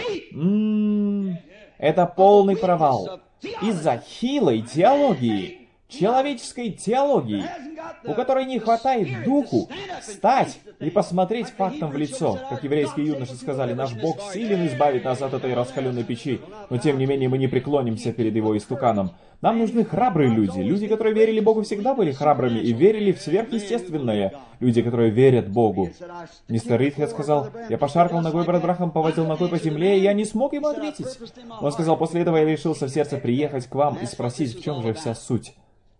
Это полный провал. Из-за хилой теологии, человеческой теологии, у которой не хватает духу встать и посмотреть фактам в лицо. Как еврейские юноши сказали, наш Бог силен избавить нас от этой раскаленной печи, но тем не менее мы не преклонимся перед его истуканом. Нам нужны храбрые люди. Люди, которые верили Богу, всегда были храбрыми и верили в сверхъестественное. Люди, которые верят Богу. Мистер Ридхед сказал, я пошаркал ногой перед Брахом, поводил ногой по земле, и я не смог ему ответить. Он сказал, после этого я решился в сердце приехать к вам и спросить, в чем же вся суть.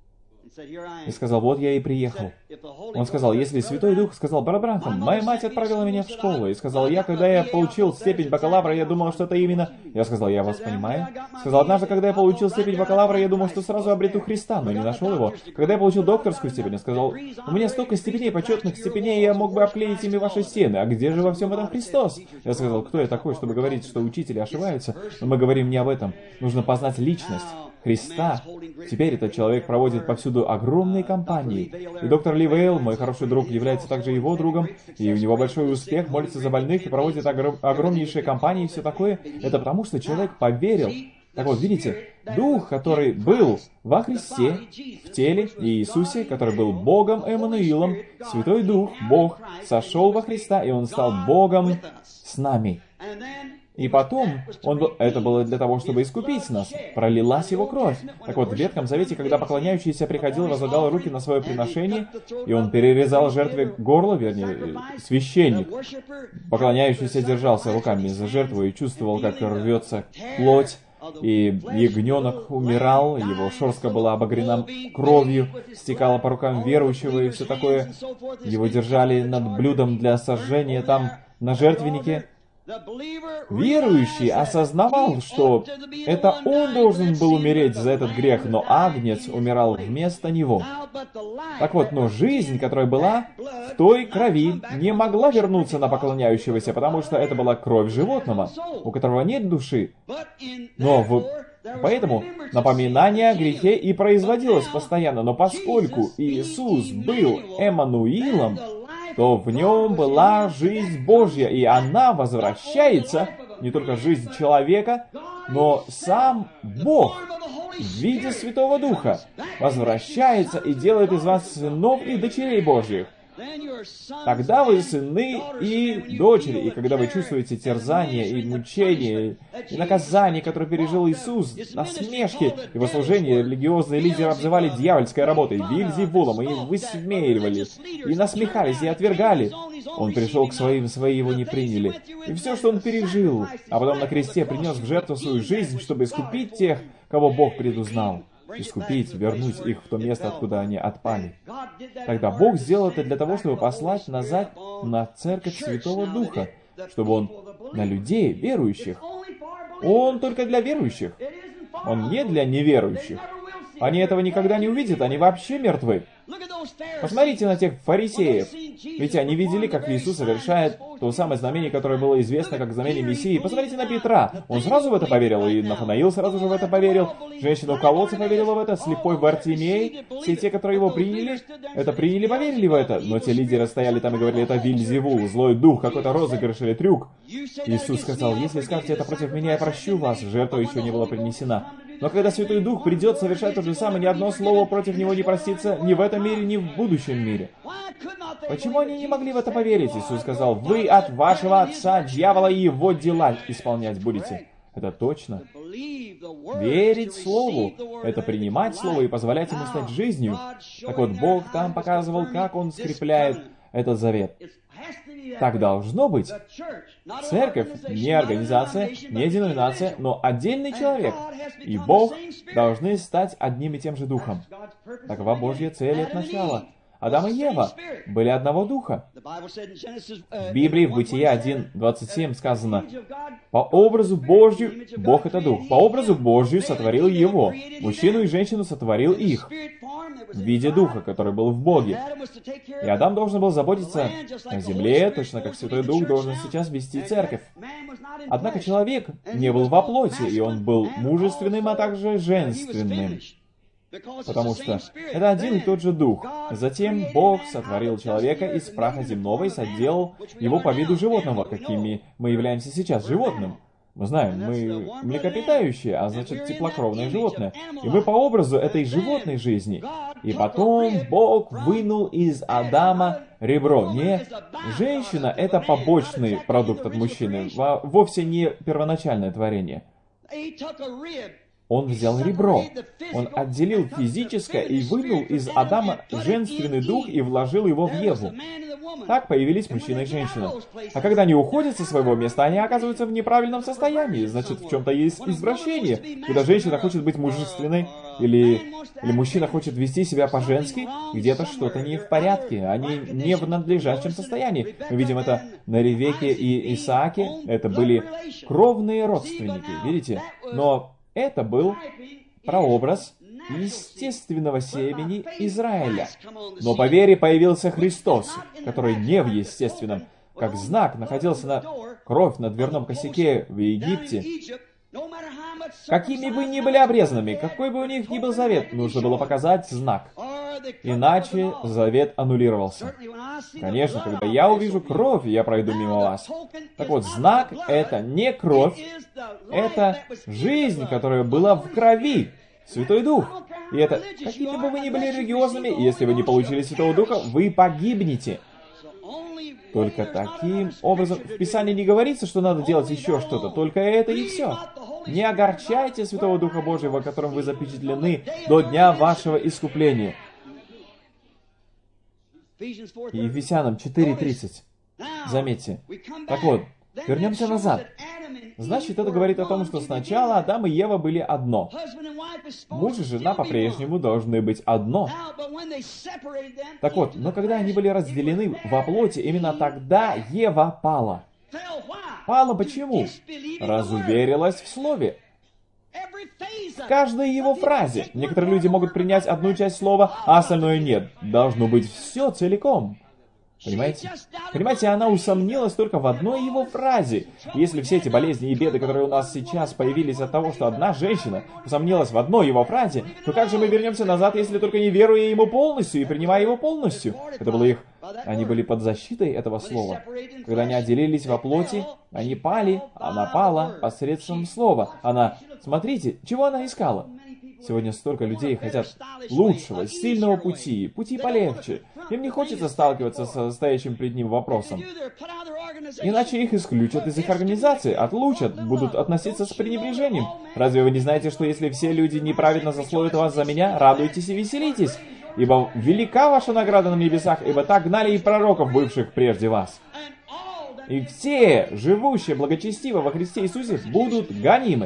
И сказал, вот я и приехал. Он сказал, если Святой Дух, сказал, брат Бранхам, моя мать отправила меня в школу. И сказал, когда я получил степень бакалавра, я думал, что это именно... Я сказал, я вас понимаю. Сказал, однажды, когда я получил степень бакалавра, я думал, что сразу обрету Христа, но не нашел его. Когда я получил докторскую степень, я сказал, у меня столько степеней, почетных степеней, я мог бы обклеить ими ваши стены. А где же во всем этом Христос? Я сказал, кто я такой, чтобы говорить, что учители ошибаются? Но мы говорим не об этом. Нужно познать личность Христа. Теперь этот человек проводит повсюду огромные кампании. И доктор Ли Вейл, мой хороший друг, является также его другом, и у него большой успех, молится за больных и проводит огромнейшие кампании и все такое. Это потому, что человек поверил. Так вот, видите, Дух, который был во Христе, в теле Иисусе, который был Богом Эммануилом, Святой Дух, Бог, сошел во Христа, и Он стал Богом с нами. И потом, это было для того, чтобы искупить нас. Пролилась Его кровь. Так вот, в Ветхом Завете, когда поклоняющийся приходил, возлагал руки на свое приношение, и он перерезал жертве горло, вернее, священник. Поклоняющийся держался руками за жертву и чувствовал, как рвется плоть, и ягненок умирал, его шерстка была обогрена кровью, стекала по рукам верующего и все такое. Его держали над блюдом для сожжения там, на жертвеннике. Верующий осознавал, что это он должен был умереть за этот грех, но агнец умирал вместо него. Так вот, но жизнь, которая была в той крови, не могла вернуться на поклоняющегося, потому что это была кровь животного, у которого нет души. Но поэтому напоминание о грехе и производилось постоянно. Но поскольку Иисус был Эммануилом, то в нем была жизнь Божья, и она возвращается, не только жизнь человека, но сам Бог в виде Святого Духа возвращается и делает из вас сынов и дочерей Божьих. Тогда вы сыны и дочери, и когда вы чувствуете терзание и мучение, и наказание, которое пережил Иисус, насмешки, его служение религиозные лидеры обзывали дьявольской работой, Вельзевулом, и высмеивали, и насмехались, и отвергали. Он пришел к своим, свои его не приняли. И все, что он пережил, а потом на кресте принес в жертву свою жизнь, чтобы искупить тех, кого Бог предузнал. Искупить, вернуть их в то место, откуда они отпали. Тогда Бог сделал это для того, чтобы послать назад на церковь Святого Духа, чтобы Он на людей, верующих. Он только для верующих. Он не для неверующих. Они этого никогда не увидят, они вообще мертвы. Посмотрите на тех фарисеев. Ведь они видели, как Иисус совершает то самое знамение, которое было известно как знамение Мессии. Посмотрите на Петра. Он сразу в это поверил, и Нафанаил сразу же в это поверил. Женщина у колодца поверила в это, слепой Бартимей. Все те, которые его приняли, поверили в это. Но те лидеры стояли там и говорили, это Вельзевул, злой дух, какой-то розыгрыш или трюк. Иисус сказал, если скажете это против меня, я прощу вас. Жертва еще не была принесена. Но когда Святой Дух придет совершать то же самое, ни одно слово против него не простится ни в этом мире, ни в будущем мире. Почему они не могли в это поверить? Иисус сказал, вы от вашего отца дьявола и его дела исполнять будете. Это точно. Верить Слову — это принимать Слово и позволять ему стать жизнью. Так вот, Бог там показывал, как Он скрепляет этот завет. Так должно быть. Церковь не организация, не деноминация, но отдельный человек. И Бог должны стать одним и тем же Духом. Такова Божья цель от начала. Адам и Ева были одного духа. В Библии, в Бытие 1:27 сказано, «По образу Божью, Бог это Дух, по образу Божью сотворил его, мужчину и женщину сотворил их, в виде Духа, который был в Боге». И Адам должен был заботиться о земле, точно как Святой Дух должен сейчас вести церковь. Однако человек не был во плоти, и он был мужественным, а также женственным. Потому что это один и тот же Дух. Затем Бог сотворил человека из праха земного и соделал его по виду животного, какими мы являемся сейчас, животным. Мы знаем, мы млекопитающие, а значит теплокровное животное. И мы по образу этой животной жизни. И потом Бог вынул из Адама ребро. Не женщина — это побочный продукт от мужчины, вовсе не первоначальное творение. Он взял ребро, он отделил физическое и вынул из Адама женственный дух и вложил его в Еву. Так появились мужчина и женщина. А когда они уходят со своего места, они оказываются в неправильном состоянии. Значит, в чем-то есть извращение. Когда женщина хочет быть мужественной, или мужчина хочет вести себя по-женски, где-то что-то не в порядке. Они не в надлежащем состоянии. Мы видим это на Ревеке и Исааке. Это были кровные родственники, видите? Но это был прообраз естественного семени Израиля. Но по вере появился Христос, который не в естественном, как знак находился кровь на дверном косяке в Египте. Какими бы ни были обрезанными, какой бы у них ни был завет, нужно было показать знак. Иначе завет аннулировался. Конечно, когда я увижу кровь, я пройду мимо вас. Так вот, знак — это не кровь, это жизнь, которая была в крови. Святой Дух. И это, какими бы вы ни были религиозными, если вы не получили Святого Духа, вы погибнете. Только таким образом, в Писании не говорится, что надо делать еще что-то, только это и все. Не огорчайте Святого Духа Божьего, которым вы запечатлены до дня вашего искупления. И Ефесянам 4:30. Заметьте. Так вот, вернемся назад. Значит, это говорит о том, что сначала Адам и Ева были одно. Муж и жена по-прежнему должны быть одно. Так вот, но когда они были разделены во плоти, именно тогда Ева пала. Пала почему? Разуверилась в слове. В каждой его фразе. Некоторые люди могут принять одну часть слова, а остальное нет. Должно быть все целиком. Понимаете? Понимаете, она усомнилась только в одной его фразе. Если все эти болезни и беды, которые у нас сейчас появились от того, что одна женщина усомнилась в одной его фразе, то как же мы вернемся назад, если только не веруя ему полностью и принимая его полностью? Это было их... Они были под защитой этого слова. Когда они отделились во плоти, они пали, она пала посредством слова. Она... Смотрите, чего она искала? Сегодня столько людей хотят лучшего, сильного пути, пути полегче. Им не хочется сталкиваться со стоящим перед ним вопросом. Иначе их исключат из их организации, отлучат, будут относиться с пренебрежением. Разве вы не знаете, что если все люди неправедно засловят вас за меня, радуйтесь и веселитесь? Ибо велика ваша награда на небесах, ибо так гнали и пророков, бывших прежде вас. И все, живущие благочестиво во Христе Иисусе, будут гонимы.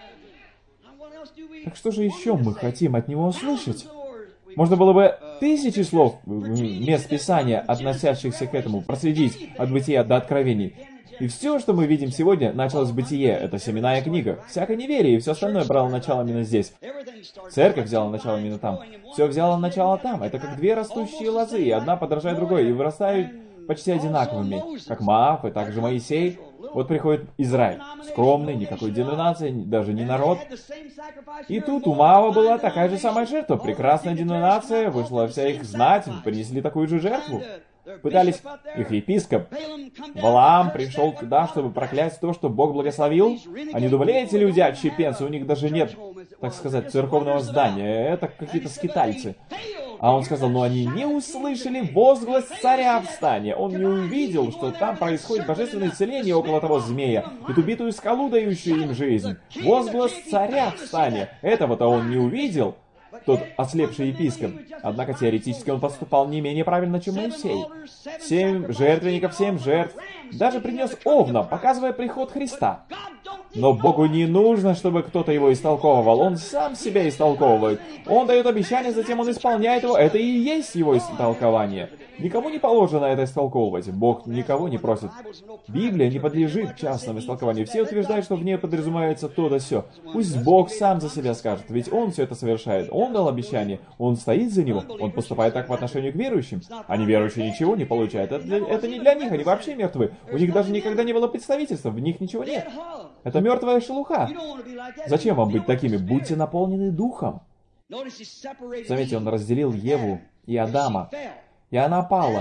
Так что же еще мы хотим от Него услышать? Можно было бы 1000 слов, мест Писания, относящихся к этому, проследить от Бытия до Откровений. И все, что мы видим сегодня, началось в Бытие. Это семенная книга. Всякое неверие и все остальное брало начало именно здесь. Церковь взяла начало именно там. Все взяло начало там. Это как две растущие лозы, и одна подражает другой, и вырастают почти одинаковыми. Как Моав и также Моисей. Вот приходит Израиль. Скромный, никакой деноминации, даже не народ. И тут у Моава была такая же самая жертва. Прекрасная деноминация, вышла вся их знать, принесли такую же жертву. Пытались, их епископ Валаам пришел туда, чтобы проклясть то, что Бог благословил. Они думали, эти люди отщепенцы, у них даже нет, так сказать, церковного здания, это какие-то скитальцы. А он сказал, но они не услышали возглас царя в стане. Он не увидел, что там происходит божественное исцеление около того змея, и ту битую скалу, дающую им жизнь. Возглас царя в стане. Этого-то он не увидел, тот ослепший епископ. Однако теоретически он поступал не менее правильно, чем Моисей. 7 жертвенников, 7 жертв. Даже принес овна, показывая приход Христа. Но Богу не нужно, чтобы кто-то его истолковывал. Он сам себя истолковывает. Он дает обещание, затем он исполняет его. Это и есть его истолкование. Никому не положено это истолковывать. Бог никого не просит. Библия не подлежит частному истолкованию. Все утверждают, что в ней подразумевается то да сё. Пусть Бог сам за себя скажет. Ведь Он все это совершает. Он дал обещание. Он стоит за него. Он поступает так по отношению к верующим. А неверующие ничего не получают. Это не для них. Они вообще мертвы. У них даже никогда не было представительства. В них ничего нет. Это мертвая шелуха. Зачем вам быть такими? Будьте наполнены Духом. Заметьте, Он разделил Еву и Адама. И она пала.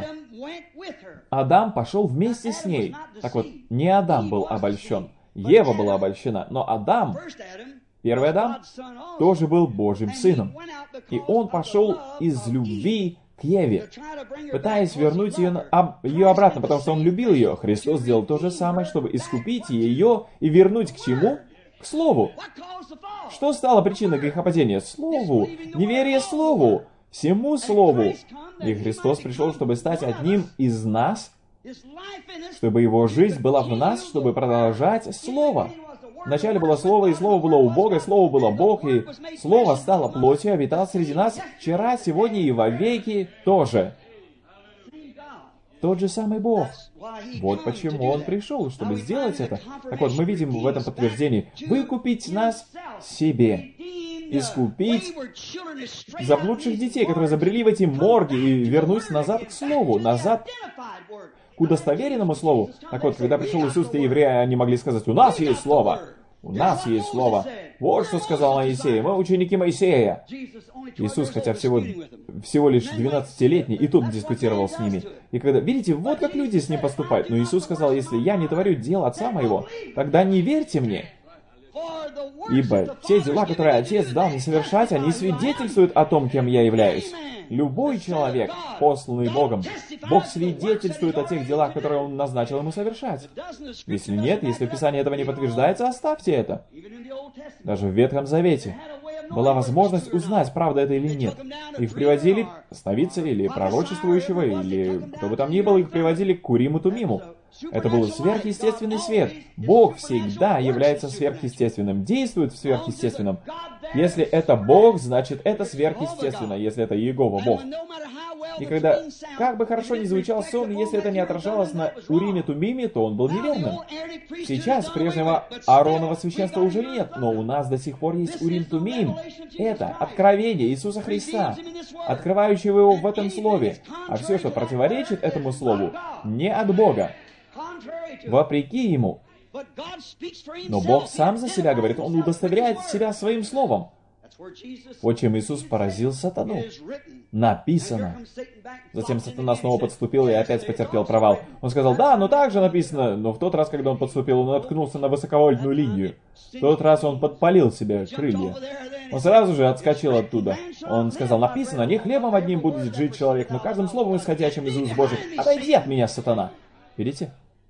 Адам пошел вместе с ней. Так вот, не Адам был обольщен. Ева была обольщена. Но Адам, первый Адам, тоже был Божьим сыном. И он пошел из любви к Еве, пытаясь вернуть ее обратно, потому что он любил ее. Христос сделал то же самое, чтобы искупить ее и вернуть к чему? К Слову. Что стало причиной грехопадения? Слову. Неверие Слову. Всему Слову. И Христос пришел, чтобы стать одним из нас, чтобы Его жизнь была в нас, чтобы продолжать Слово. Вначале было Слово, и Слово было у Бога, и Слово было Бог, и Слово стало плотью, обитал среди нас вчера, сегодня и вовеки тоже. Тот же самый Бог. Вот почему Он пришел, чтобы сделать это. Так вот, мы видим в этом подтверждении. Выкупить нас себе. Искупить заблудших детей, которые забрели в эти морги, и вернуть назад к Слову, назад к удостоверенному Слову. Так вот, когда пришел Иисус, те евреи, они могли сказать, у нас есть Слово, у нас есть Слово. Вот что сказал Моисей, мы ученики Моисея. Иисус, хотя всего лишь 12-летний, и тут дискутировал с ними. И когда, видите, вот как люди с ним поступают. Но Иисус сказал, если я не творю дел Отца Моего, тогда не верьте мне. Ибо те дела, которые Отец дал мне совершать, они свидетельствуют о том, кем я являюсь. Любой человек, посланный Богом, Бог свидетельствует о тех делах, которые Он назначил ему совершать. Если нет, если в Писании этого не подтверждается, оставьте это. Даже в Ветхом Завете была возможность узнать, правда это или нет. Их приводили, сновидца или пророчествующего, или кто бы там ни был, их приводили к Уриму Тумиму. Это был сверхъестественный свет. Бог всегда является сверхъестественным, действует в сверхъестественном. Если это Бог, значит это сверхъестественно, если это Иегова Бог. И когда, как бы хорошо ни звучал сон, если это не отражалось на Уриме Тумиме, то он был неверным. Сейчас прежнего Ааронова священства уже нет, но у нас до сих пор есть Урим Тумим. Это откровение Иисуса Христа, открывающего его в этом слове. А все, что противоречит этому слову, не от Бога, вопреки ему. Но Бог сам за себя говорит, Он удостоверяет себя своим словом. Вот чем Иисус поразил сатану. Написано. Затем сатана снова подступил и опять потерпел провал. Он сказал, да, но так же написано. Но в тот раз, когда он подступил, он наткнулся на высоковольтную линию. В тот раз он подпалил себе крылья. Он сразу же отскочил оттуда. Он сказал, написано, не хлебом одним будет жить человек, но каждым словом, исходящим из уст Божьих. Отойди от меня, сатана. Видите?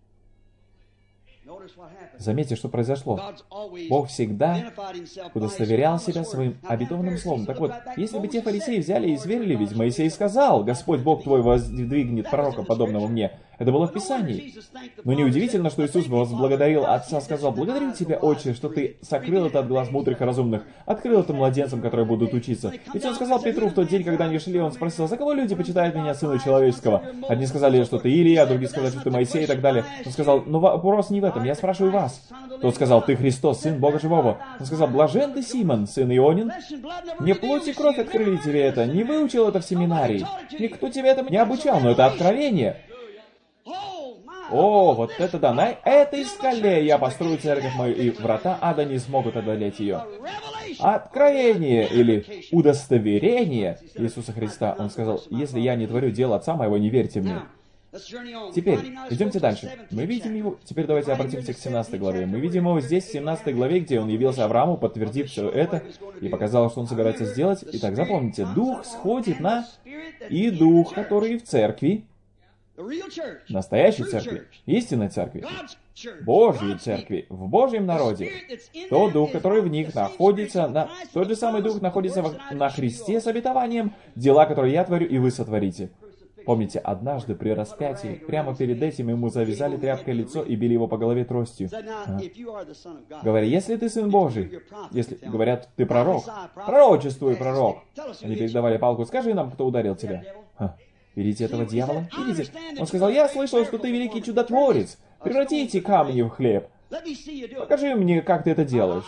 Заметьте, что произошло. Бог всегда удостоверял себя своим обетованным словом. Так вот, если бы те фарисеи взяли и сверили, ведь Моисей сказал, «Господь Бог твой воздвигнет пророка, подобного мне». Это было в Писании. Но неудивительно, что Иисус возблагодарил Отца, сказал, «Благодарю Тебя, Отче, что Ты сокрыл это от глаз мудрых и разумных, открыл это младенцам, которые будут учиться». Ведь Он сказал Петру в тот день, когда они шли, Он спросил, «За кого люди почитают меня, Сына Человеческого?» Одни сказали, что ты Илия, другие сказали, что ты Моисей и так далее. Он сказал, «Но вопрос не в этом, я спрашиваю вас». Тот сказал, «Ты Христос, Сын Бога Живого». Он сказал, «Блажен ты, Симон, сын Ионин. Не плоть и кровь открыли тебе это, не выучил это в семинарии. Никто тебя этому не обучал, но это откровение». О, вот это да, на этой скале я построю церковь мою, и врата ада не смогут одолеть ее. Откровение или удостоверение Иисуса Христа. Он сказал, если я не творю дело Отца моего, не верьте мне. Теперь, идемте дальше. Мы видим его, теперь давайте обратимся к 17 главе. Мы видим его здесь, в 17 главе, где он явился Аврааму, подтвердив все это, и показал, что он собирается сделать. Итак, запомните, Дух сходит на... И Дух, который в церкви, настоящей церкви, истинной церкви, Божьей церкви, в Божьем народе, тот Дух, который в них находится, тот же самый Дух находится на Христе с обетованием, дела, которые я творю, и вы сотворите. Помните, однажды при распятии, прямо перед этим ему завязали тряпкой лицо и били его по голове тростью. Говоря, если ты Сын Божий, если, говорят, ты пророк, пророчествуй, пророк. Они передавали палку, скажи нам, кто ударил тебя. Видите этого дьявола? Видите? Он сказал, я слышал, что ты великий чудотворец. Превратите камни в хлеб. Покажи мне, как ты это делаешь.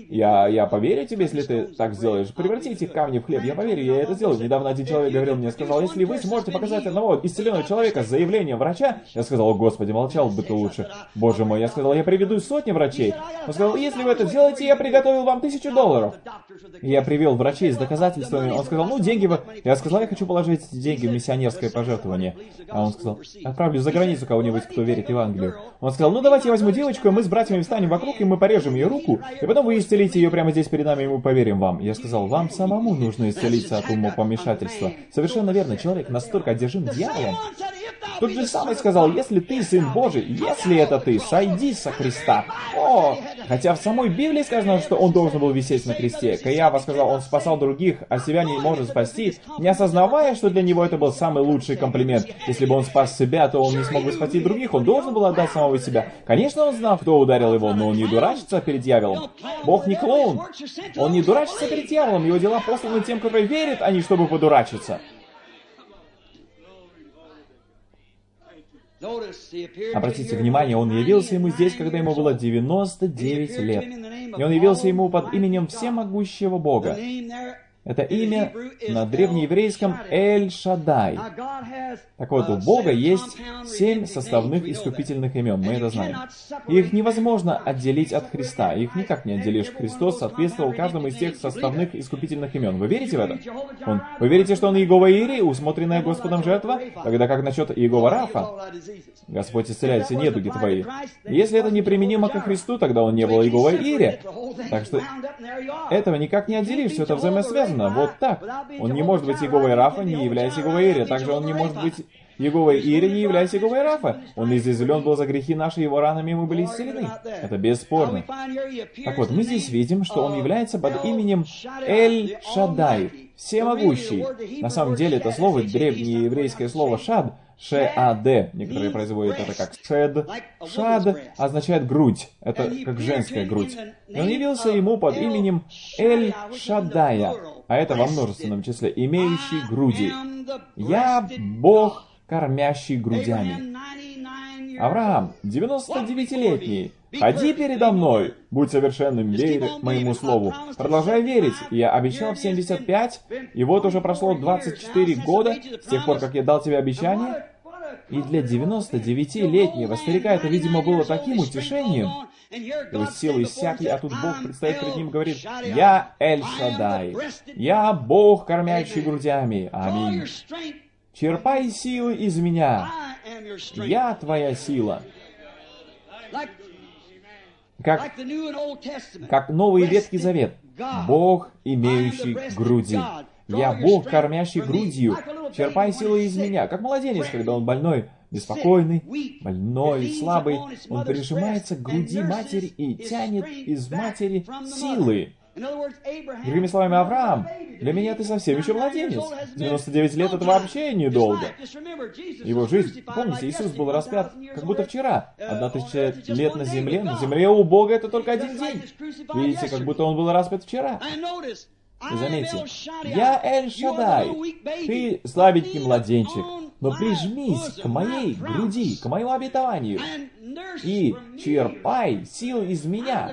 Я поверю тебе, если ты так сделаешь. Преврати эти камни в хлеб. Я поверю, я это сделаю. Недавно один человек говорил мне, сказал, если вы сможете показать одного исцеленного человека с заявлением врача, я сказал, о Господи, молчал бы ты лучше. Боже мой, я сказал, я приведу сотни врачей. Он сказал, если вы это сделаете, я приготовил вам $1000. Я привел врачей с доказательствами. Он сказал, ну, деньги вы... Я сказал, я хочу положить эти деньги в миссионерское пожертвование. А он сказал, отправлю за границу кого-нибудь, кто верит Евангелию. Он сказал, ну, давайте я возьму девочку, и мы с братьями встанем вокруг, и мы порежем ее руку, и потом вы исцелите ее прямо здесь перед нами, и мы поверим вам. Я сказал, вам самому нужно исцелиться от умопомешательства. Совершенно верно, человек настолько одержим дьяволом. Тот же самый сказал, если ты Сын Божий, если это ты, сойди со креста. О, хотя в самой Библии сказано, что он должен был висеть на кресте. Каиафа сказал, он спасал других, а себя не может спасти, не осознавая, что для него это был самый лучший комплимент. Если бы он спас себя, то он не смог бы спасти других, он должен был отдать самого себя. Конечно, он знал, кто ударил его, но он не дурачится перед дьяволом. Бог не клоун. Он не дурачится перед дьяволом, его дела посланы тем, которые верят, а не чтобы подурачиться. Обратите внимание, он явился ему здесь, когда ему было 99 лет. И он явился ему под именем всемогущего Бога. Это имя на древнееврейском Эль-Шаддай. Так вот, у Бога есть 7 составных искупительных имен, мы это знаем. Их невозможно отделить от Христа, их никак не отделишь. Христос соответствовал каждому из тех составных искупительных имен. Вы верите в это? Вы верите, что он Иегова Ири, усмотренная Господом жертва? Тогда как насчет Иегова Рафа? Господь исцеляет все недуги твои. Если это неприменимо ко Христу, тогда он не был Иегова Ири. Так что этого никак не отделишь, все это взаимосвязано. Вот так. Он не может быть Иеговой Рафа, не являясь Иеговой Ири. Также он не может быть Иеговой Ири, не являясь Иеговой Рафа. Он изъязвлен был за грехи наши, его ранами мы были исцелены. Это бесспорно. Так вот, мы здесь видим, что он является под именем Эль-Шаддай, всемогущий. На самом деле, это слово, древнееврейское слово «шад», Ш-А-Д. Некоторые производят это как шед. Шад означает грудь. Это как женская грудь. И он явился ему под именем Эль-Шаддая. А это во множественном числе. Имеющий груди. Я Бог, кормящий грудями. Авраам, 99-летний, ходи передо мной, будь совершенным, верь моему слову. Продолжай верить. Я обещал в 75, и вот уже прошло 24 года с тех пор, как я дал тебе обещание. И для 99-летнего старика это, видимо, было таким утешением. Его силы иссякли, а тут Бог предстоит перед ним и говорит: «Я Эль-Шаддай, я Бог, кормящий грудями. Аминь. Черпай силы из меня. Я твоя сила». Как Новый и Ветхий Завет. Бог, имеющий груди. Я Бог, кормящий грудью. Черпай силы из меня. Как младенец, когда он больной, беспокойный, больной, слабый, он прижимается к груди матери и тянет из матери силы. Другими словами, Авраам, для меня ты совсем еще младенец. 99 лет это вообще недолго. Его жизнь, помните, Иисус был распят как будто вчера. 1000 лет на земле у Бога это только один день. Видите, как будто он был распят вчера. И заметьте, я Эль-Шаддай, ты слабенький младенчик, но прижмись к моей груди, к моему обетованию, и черпай сил из меня.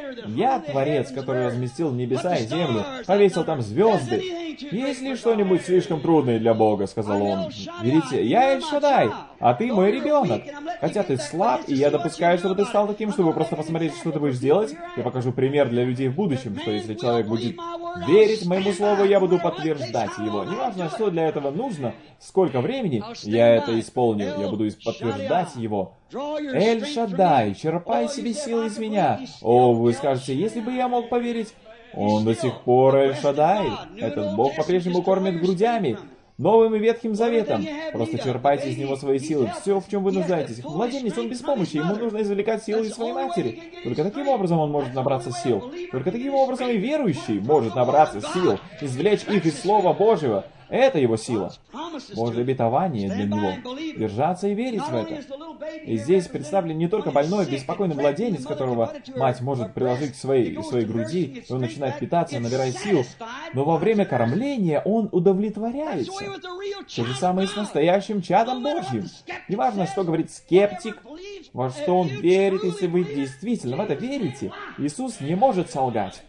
Я Творец, который разместил небеса и землю, повесил там звезды. Есть ли что-нибудь слишком трудное для Бога, сказал он. Видите, я Эль-Шаддай, а ты мой ребенок. Хотя ты слаб, и я допускаю, чтобы ты стал таким, чтобы просто посмотреть, что ты будешь делать. Я покажу пример для людей в будущем, что если человек будет верить моему слову, я буду подтверждать его. Неважно, что для этого нужно, сколько времени, я это исполню. Я буду подтверждать его. Эль-Шаддай, черпай себе силы из меня. О, вы скажете, если бы я мог поверить, он до сих пор Эль-Шаддай. Этот Бог по-прежнему кормит грудями. Новым и Ветхим Заветом. Просто черпайте из него свои силы. Все, в чем вы нуждаетесь. Младенец, он без помощи. Ему нужно извлекать силы из своей матери. Только таким образом он может набраться сил. Только таким образом и верующий может набраться сил, извлечь их из Слова Божьего. Это его сила. Божье обетование для него. Держаться и верить в это. И здесь представлен не только больной, беспокойный младенец, которого мать может приложить к своей груди, и он начинает питаться, набирая сил, но во время кормления он удовлетворяется. То же самое и с настоящим чадом Божьим. Неважно, что говорит скептик, во что он верит, если вы действительно в это верите, Иисус не может солгать.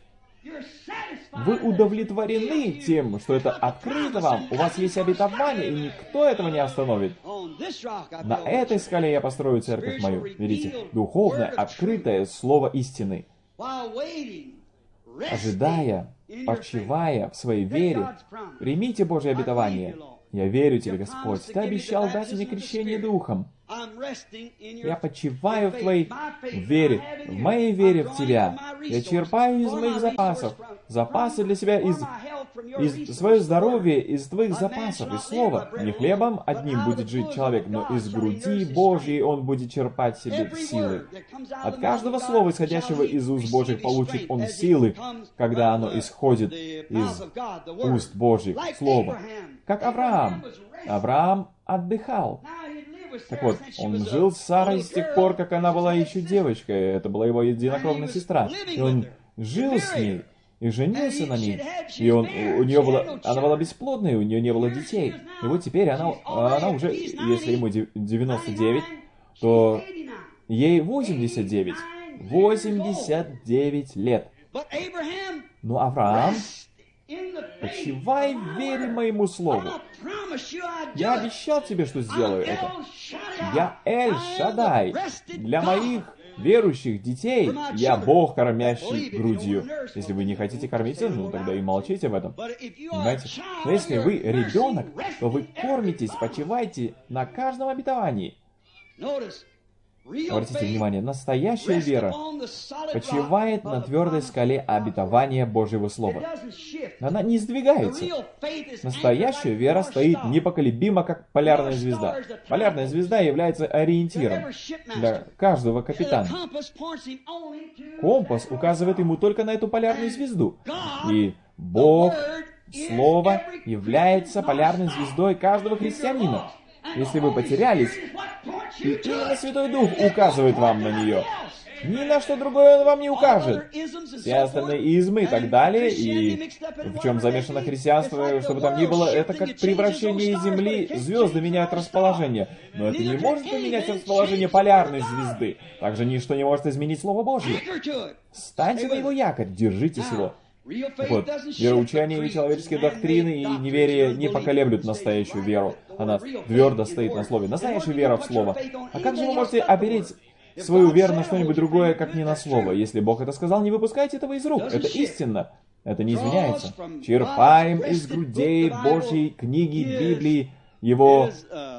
Вы удовлетворены тем, что это открыто вам. У вас есть обетование, и никто этого не остановит. На этой скале я построю церковь мою. Видите, духовное, открытое слово истины. Ожидая, почивая в своей вере, примите Божье обетование. Я верю тебе, Господь. Ты обещал дать мне крещение Духом. Я почиваю в Твоей вере, в моей вере в Тебя. Я черпаю из моих запасов. Запасы для себя из свое здоровье, из Твоих запасов, из Слова. Не хлебом одним будет жить человек, но из груди Божьей он будет черпать себе силы. От каждого слова, исходящего из уст Божьих, получит он силы, когда оно исходит из уст Божьих, Слова. Как Авраам. Авраам отдыхал. Так вот, он жил с Сарой с тех пор, как она была еще девочкой. Это была его единокровная сестра. И он жил с ней и женился на ней. И она была бесплодной, у нее не было детей. И вот теперь она уже, если ему 99, то ей 89. 89 лет. Но Авраам, почивай в вере моему слову. Я обещал тебе, что сделаю это. Я Эль-Шаддай. Для моих верующих детей я Бог, кормящий грудью. Если вы не хотите кормить, ну тогда и молчите об этом. Понимаете? Но если вы ребенок, то вы кормитесь, почивайте на каждом обетовании. Обратите внимание, настоящая вера почивает на твердой скале обетования Божьего Слова. Она не сдвигается. Настоящая вера стоит непоколебимо, как полярная звезда. Полярная звезда является ориентиром для каждого капитана. Компас указывает ему только на эту полярную звезду. И Бог, Слово, является полярной звездой каждого христианина. Если вы потерялись, и именно Святой Дух указывает вам на нее. Ни на что другое он вам не укажет. Все остальные измы и так далее, и в чем замешано христианство, чтобы там ни было, это как превращение Земли, звезды меняют расположение. Но это не может поменять расположение полярной звезды. Также ничто не может изменить Слово Божье. Станьте на его якорь, держитесь его. Так вот, вероучение и человеческие доктрины и неверие не поколеблют настоящую веру. Она твердо стоит на Слове. Настоящая вера в Слово. А как же вы можете опереть свою веру на что-нибудь другое, как не на Слово? Если Бог это сказал, не выпускайте этого из рук. Это истинно. Это не изменяется. Черпаем из грудей Божьей книги, Библии, Его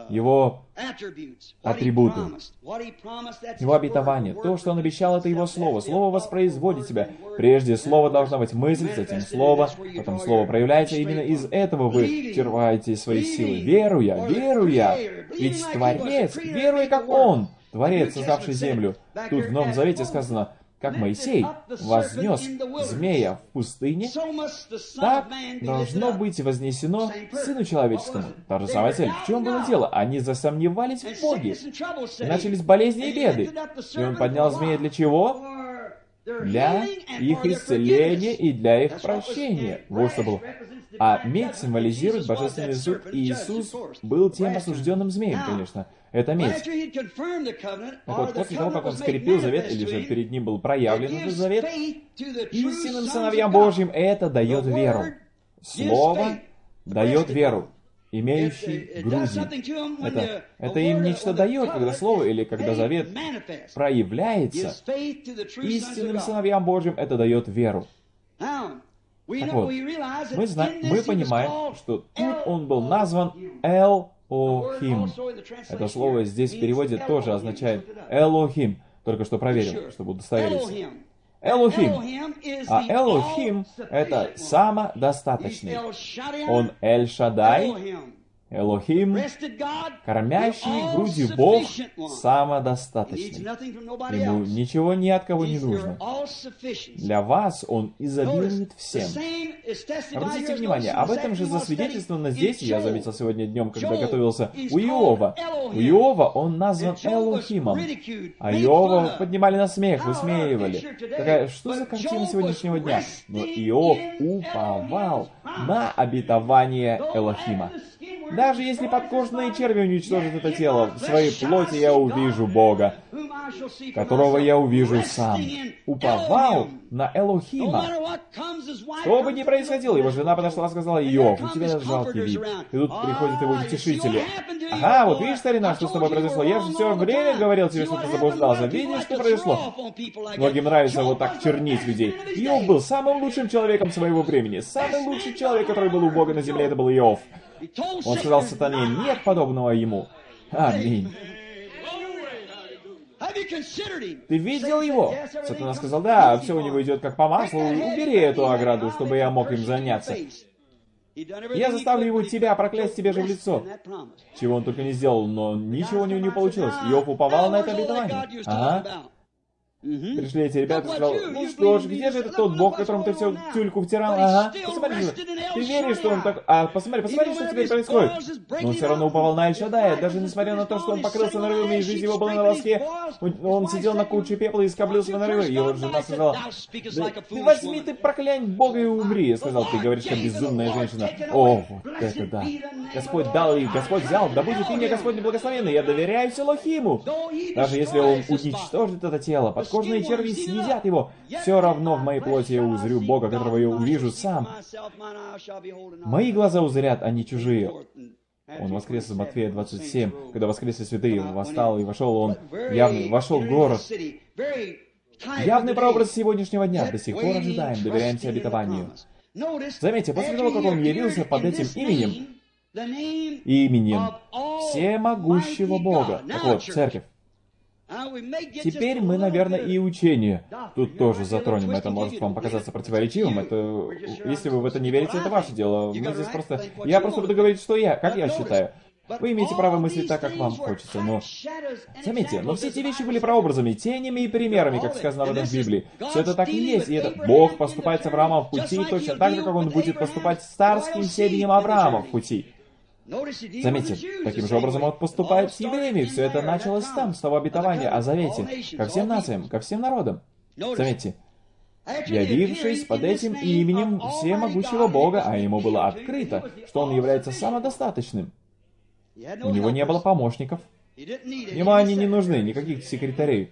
атрибуты, Его обетование. То, что Он обещал, это Его Слово. Слово воспроизводит себя. Прежде Слово должна быть мысль, затем Слово, потом Слово проявляется. Именно из этого вы черпаете свои силы. Веруя. Ведь Творец, веруя как Он, Творец, создавший землю. Тут в Новом Завете сказано, как Моисей вознес змея в пустыне, так должно быть вознесено Сыну Человеческому. Та же самая цель. В чем было дело? Они засомневались в Боге. И начались болезни и беды. И Он поднял змея для чего? Для их исцеления и для их прощения. Вот что было. А медь символизирует Божественный суд, и Иисус был тем осужденным змеем, конечно. Это медь. Так вот, после того, как Он скрепил завет, или же перед Ним был проявлен этот завет, истинным сыновьям Божьим это дает веру. Слово дает веру, имеющий груди. Это им нечто дает, когда Слово или когда завет проявляется. Истинным сыновьям Божьим это дает веру. Так вот, мы понимаем, что тут Он был назван Элохим. Это слово здесь в переводе тоже означает Элохим. Только что проверил, чтобы удостовериться. Элохим. А Элохим — это самодостаточный. Он Эль-Шадай, Элохим, кормящий груди Бог, самодостаточный. Ему ничего ни от кого не нужно. Для вас Он изобилует всем. Обратите внимание, об этом же засвидетельствовано здесь, я заметил сегодня днем, когда готовился, у Иова. У Иова он назван Элохимом. А Иова поднимали на смех, высмеивали. Такая, что за картина сегодняшнего дня? Но Иов уповал на обетование Элохима. Даже если подкожные черви уничтожат это тело, в своей плоти я увижу Бога, которого я увижу сам. Уповал на Элохима. Что бы ни происходило, его жена подошла и сказала: «Иов, у тебя жалкий вид». И тут приходят его утешители. «Ага, вот видишь, старина, что с тобой произошло? Я же все время говорил тебе, что ты заблуждался. Видишь, что произошло?» Многим нравится вот так чернить людей. Иов был самым лучшим человеком своего времени. Самый лучший человек, который был у Бога на земле, это был Иов. Он сказал сатане: «Нет подобного ему». Аминь. Ты видел его? Сатана сказал: «Да, все у него идет как по маслу. Убери эту ограду, чтобы я мог им заняться. Я заставлю его тебя проклясть тебе же в лицо». Чего он только не сделал, но ничего у него не получилось. Иов уповал на это обетование. Ага. Пришли эти ребята и сказали: «Ну что ж, где же этот тот Бог, которому ты все тюльку втирал? Ага, посмотри, ты веришь, что он так... А посмотри, что теперь происходит». Но он все равно уповал на Эль-Шадая, даже несмотря на то, что он покрылся нарывами, и жизнь его была на волоске. Он сидел на куче пепла и скоблил свои нарывы. И его жена сказала: «Да, ты возьми, ты проклянь Бога и умри». Я сказал: «Ты говоришь, как безумная женщина». О, вот это да. Господь дал и Господь взял. Да будет имя Господне благословенно. Я доверяюсь Элохиму. Даже если он уничтожит это тело, подкожные черви съедят его, все равно в моей плоти я узрю Бога, которого я увижу сам. Мои глаза узрят, а не чужие. Он воскрес из Матфея 27, когда воскресли святые, восстал и вошел он, вошел в город. Явный прообраз сегодняшнего дня. До сих пор ожидаем, доверяемся обетованию. Заметьте, после того, как он явился под этим именем всемогущего Бога. Так вот, церковь. Теперь мы, наверное, и учение тут тоже затронем. Это может вам показаться противоречивым. Это, если вы в это не верите, это ваше дело. Мы здесь просто... Я просто буду говорить, как я считаю. Вы имеете право мыслить так, как вам хочется, но... Заметьте, но все эти вещи были прообразами, тенями и примерами, как сказано в этом в Библии. Все это так и есть, и это... Бог поступает с Авраамом в пути точно так же, как Он будет поступать с царским семенем Авраама в пути. Заметьте, таким же образом он поступает с евреями. Все это началось там, с того обетования о завете, ко всем нациям, ко всем народам. Заметьте, явившись под этим именем всемогущего Бога, а ему было открыто, что он является самодостаточным. У него не было помощников. Ему они не нужны, никаких секретарей.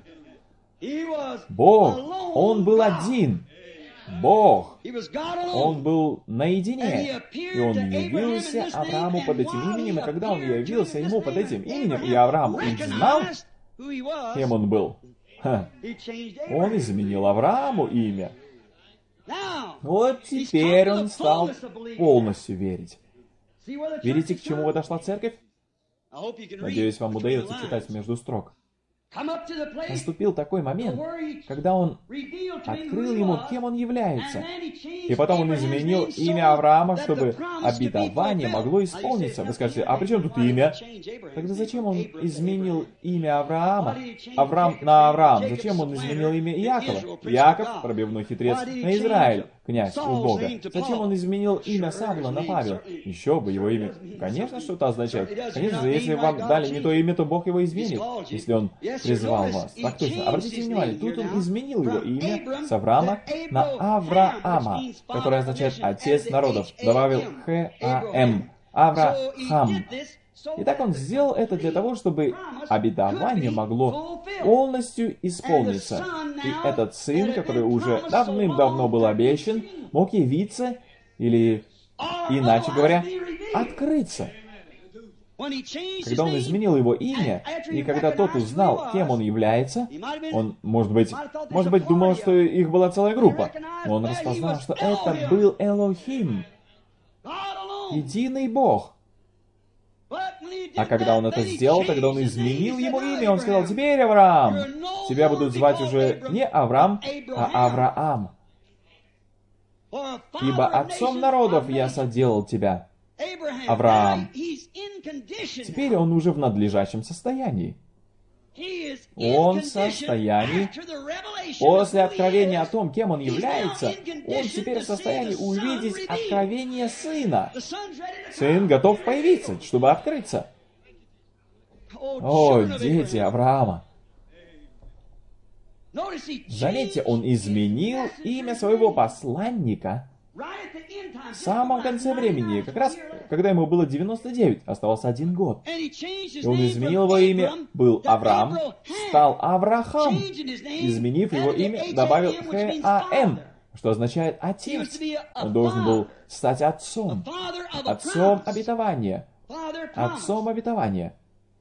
Бог, он был один. Бог, он был наедине, и он явился Аврааму под этим именем, и когда он явился ему под этим именем, и Авраам узнал, кем он был, он изменил Аврааму имя. Вот теперь он стал полностью верить. Видите, к чему подошла церковь? Надеюсь, вам удается читать между строк. Наступил такой момент, когда он открыл ему, кем он является. И потом он изменил имя Авраама, чтобы обетование могло исполниться. Вы скажете, а при чем тут имя? Тогда зачем он изменил имя Авраама? Авраам на Авраам. Зачем он изменил имя Иакова? Иаков, пробивной хитрец, на Израиль, князь у Бога. Зачем он изменил имя Савла на Павел? Еще бы его имя. Конечно, что-то означает. Конечно же, если вам дали не то имя, то Бог его изменит. Если он призвал вас. Так точно. Обратите внимание, тут он изменил его имя с Авраама на Авраама, которое означает «отец народов». Добавил Х-А-М. Авраам. Итак, он сделал это для того, чтобы обетование могло полностью исполниться. И этот сын, который уже давным-давно был обещан, мог явиться, или, иначе говоря, открыться. Когда он изменил его имя, и когда тот узнал, кем он является, он, может быть, думал, что их была целая группа, но он распознал, что это был Элохим, единый Бог. А когда он это сделал, тогда он изменил ему имя, он сказал: «Теперь, Авраам, тебя будут звать уже не Авраам, а Авраам, ибо отцом народов я соделал тебя». Авраам. Теперь он уже в надлежащем состоянии. Он в состоянии, после откровения о том, кем он является, он теперь в состоянии увидеть откровение Сына. Сын готов появиться, чтобы открыться. О, дети Авраама! Заметьте, он изменил имя своего посланника в самом конце времени, как раз, когда ему было 99, оставался 1 год. И он изменил его имя, был Авраам, стал Авраам. Изменив его имя, добавил Х-А-М, что означает «отец». Он должен был стать отцом. Отцом обетования. Отцом обетования.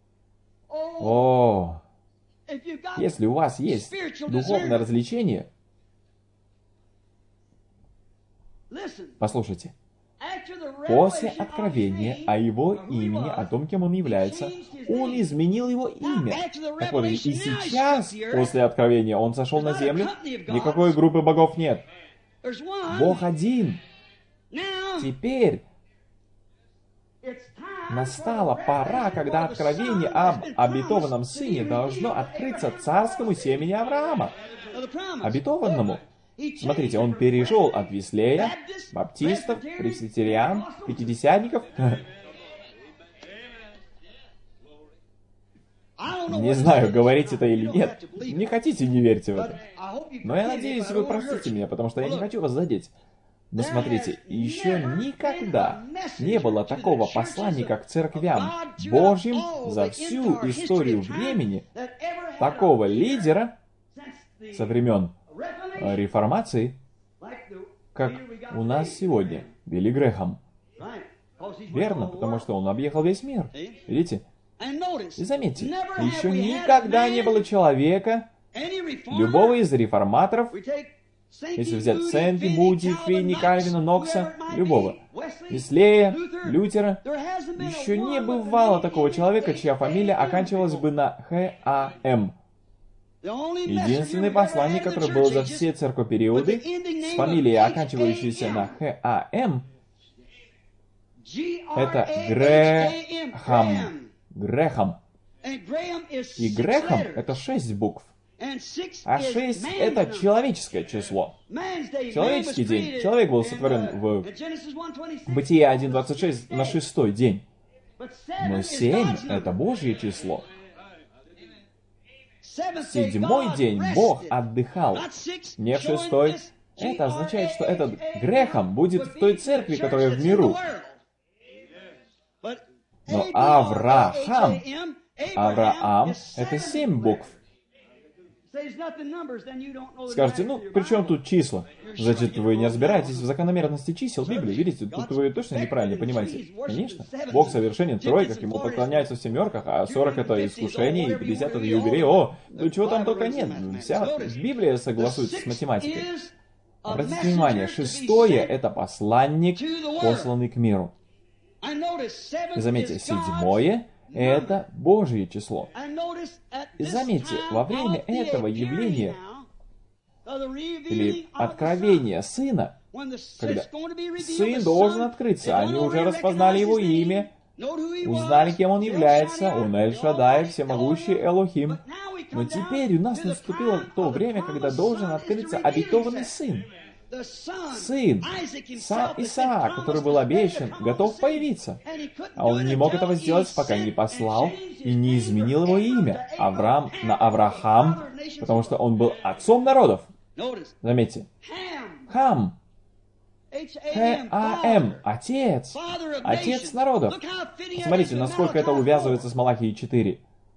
О, если у вас есть духовное развлечение, послушайте, после откровения о его имени, о том, кем он является, он изменил его имя. Так вот, и сейчас, после откровения, он сошел на землю, никакой группы богов нет. Бог один. Теперь настала пора, когда откровение об обетованном сыне должно открыться царскому семени Авраама. Обетованному. Смотрите, он перешел от Веслея, баптистов, пресвитериан, пятидесятников. Не знаю, говорить это или нет. Не хотите, не верьте в это. Но я надеюсь, вы простите меня, потому что я не хочу вас задеть. Но смотрите, еще никогда не было такого посланника к церквям Божьим за всю историю времени, такого лидера со времен реформации, как у нас сегодня, Билли Грэхэм. Верно, потому что он объехал весь мир. Видите? И заметьте, еще никогда не было человека, любого из реформаторов, если взять Сэнди, Муди, Финни, Кальвина, Нокса, любого, Веслея, Лютера, еще не бывало такого человека, чья фамилия оканчивалась бы на Х-А-М. Единственный посланник, который был за все церковь-периоды, с фамилией, оканчивающейся на Х-А-М, это Грэхэм. Грэхэм. И Грэхэм — это 6 букв. А 6 — это человеческое число. Человеческий день. Человек был сотворен в Бытие 1:26 на 6-й день. Но 7 — это Божье число. В 7-й день Бог отдыхал, не в 6-й. Это означает, что этот грехом будет в той церкви, которая в миру. Но Авраам — это 7 букв. Скажете, ну, при чем тут числа? Значит, вы не разбираетесь в закономерности чисел Библии. Видите, тут вы точно неправильно понимаете. Конечно, Бог совершенен в тройках, Ему поклоняются в семерках, а 40 — это искушение, и 50 — это юбилей. О, ну чего там только нет. Вся Библия согласуется с математикой. Обратите внимание, 6-е — это посланник, посланный к миру. И заметьте, 7-е — это Божье число. И заметьте, во время этого явления или откровения Сына, когда Сын должен открыться, они уже распознали Его имя, узнали, кем Он является, Он Эль-Шаддай, всемогущий Элохим. Но теперь у нас наступило то время, когда должен открыться обетованный Сын. Сын, сам Исаак, который был обещан, готов появиться. А он не мог этого сделать, пока не послал и не изменил его имя Авраам на Авраам, потому что он был отцом народов. Заметьте, Хам, Х-А-М, отец, отец народов. Смотрите, насколько это увязывается с Малахией 4.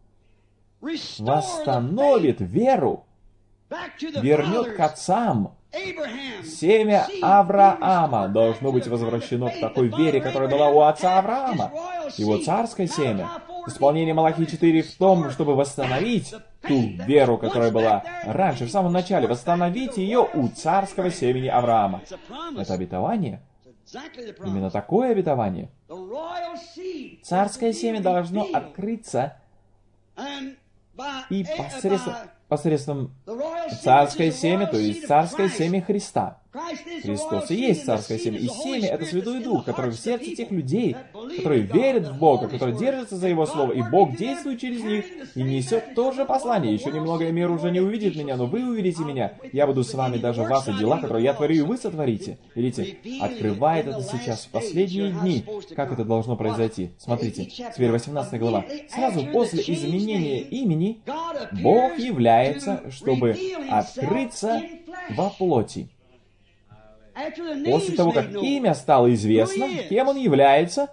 Восстановит веру, вернет к отцам. Семя Авраама должно быть возвращено к такой вере, которая была у отца Авраама. Его царское семя. Исполнение Малахии 4 в том, чтобы восстановить ту веру, которая была раньше, в самом начале, восстановить ее у царского семени Авраама. Это обетование. Именно такое обетование. Царское семя должно открыться и посредством царское семя, то есть царское семя Христа. Христос и есть царское семя. И семя — это Святой Дух, который в сердце тех людей, которые верят в Бога, которые держатся за Его Слово, и Бог действует через них и несет то же послание. Еще немного, и мир уже не увидит меня, но вы увидите меня. Я буду с вами даже в вас, и дела, которые я творю, и вы сотворите. Видите, открывает это сейчас в последние дни. Как это должно произойти? Смотрите, теперь 18 глава. Сразу после изменения имени Бог является, чтобы открыться во плоти. После того, как имя стало известно, кем он является,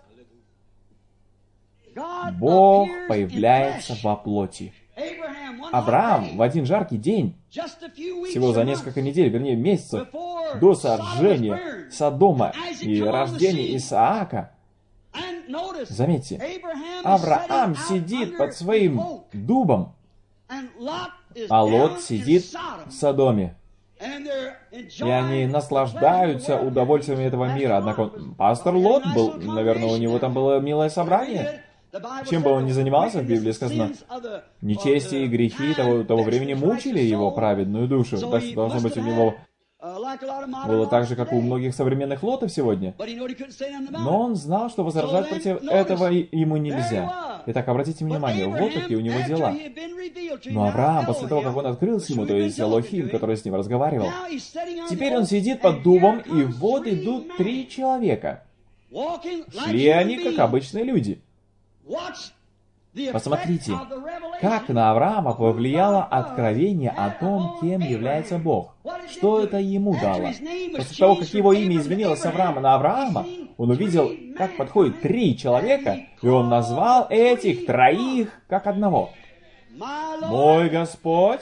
Бог появляется во плоти. Авраам в один жаркий день, всего за несколько недель, вернее месяцев, до сожжения Содома и рождения Исаака, заметьте, Авраам сидит под своим дубом, а Лот сидит в Содоме. И они наслаждаются удовольствиями этого мира. Однако пастор Лот был, наверное, у него там было милое собрание. Чем бы он ни занимался, в Библии сказано, нечестие и грехи того времени мучили его праведную душу. Так что должно быть у него было так же, как у многих современных лотов сегодня. Но он знал, что возражать против этого ему нельзя. Итак, обратите внимание, вот какие у него дела. Но Авраам, после того, как он открылся ему, то есть Элохим, который с ним разговаривал, теперь он сидит под дубом, и вот идут 3 человека. Шли они, как обычные люди. Посмотрите, как на Авраама повлияло откровение о том, кем является Бог. Что это ему дало? После того, как его имя изменилось с Авраама на Авраама, он увидел, как подходит 3 человека, и он назвал этих 3 как одного. Мой Господь.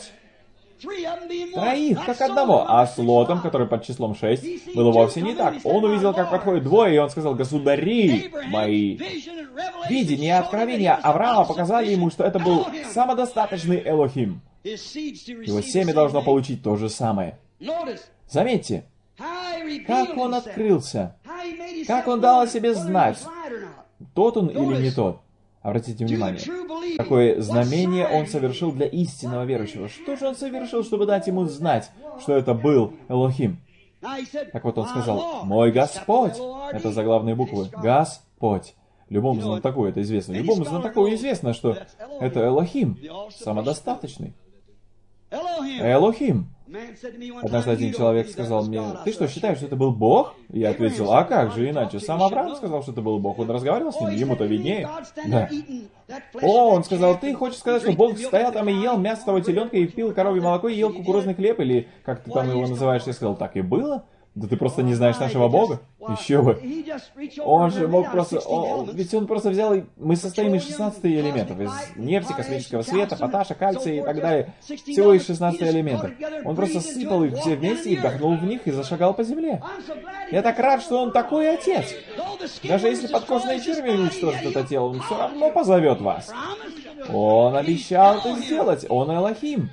3 как одного. А с Лотом, который под числом 6, было вовсе не так. Он увидел, как подходит 2, и он сказал: «Государи мои». Видение и откровение Авраама показали ему, что это был самодостаточный Элохим. Его семя должно получить то же самое. Заметьте, как он открылся, как он дал о себе знать, тот он или не тот. Обратите внимание, какое знамение он совершил для истинного верующего. Что же он совершил, чтобы дать ему знать, что это был Элохим? Так вот он сказал: «Мой Господь». Это заглавные буквы. Господь. Любому знатоку это известно. Любому знатоку известно, что это Элохим, самодостаточный. Элохим. Однажды один человек сказал мне: ты что, считаешь, что это был Бог? Я ответил: а как же иначе? Сам Авраам сказал, что это был Бог. Он разговаривал с ним, ему-то виднее. Да. О, он сказал: ты хочешь сказать, что Бог стоял там и ел мясо того теленка, и пил коровье молоко, и ел кукурузный хлеб, или как ты там его называешь? Я сказал: так и было. Да ты просто не знаешь нашего Бога. Еще бы. Он же мог просто... ведь он просто взял... Мы состоим из 16 элементов. Из нефти, космического света, поташа, кальция и так далее. Всего из 16 элементов. Он просто сыпал их все вместе и вдохнул в них и зашагал по земле. Я так рад, что он такой отец. Даже если подкожные черви уничтожат это тело, он все равно позовет вас. Он обещал это сделать. Он Элохим.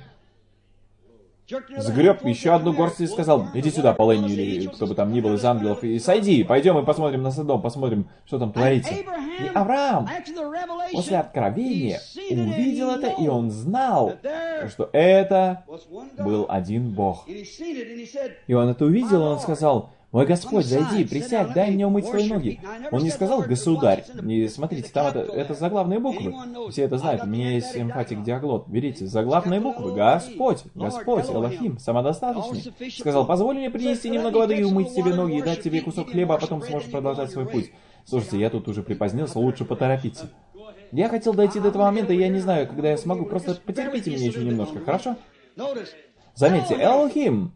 Сгреб еще одну горсть и сказал: иди сюда, Полыни, или кто бы там ни был из ангелов, и сойди, пойдем и посмотрим на Содом, посмотрим, что там творится. И Авраам после откровения увидел это, и он знал, что это был один Бог. И он это увидел, и он сказал: мой Господь, зайди, присядь, дай мне умыть свои ноги. Он не сказал «государь». И смотрите, там это заглавные буквы. Все это знают, у меня есть эмфатик диаглот. Берите, заглавные буквы. Господь, Господь, Элохим, самодостаточный. Сказал: позволь мне принести немного воды и умыть тебе ноги, и дать тебе кусок хлеба, а потом сможешь продолжать свой путь. Слушайте, я тут уже припозднился, лучше поторопиться. Я хотел дойти до этого момента, и я не знаю, когда я смогу. Просто потерпите меня еще немножко, хорошо? Заметьте, Элохим.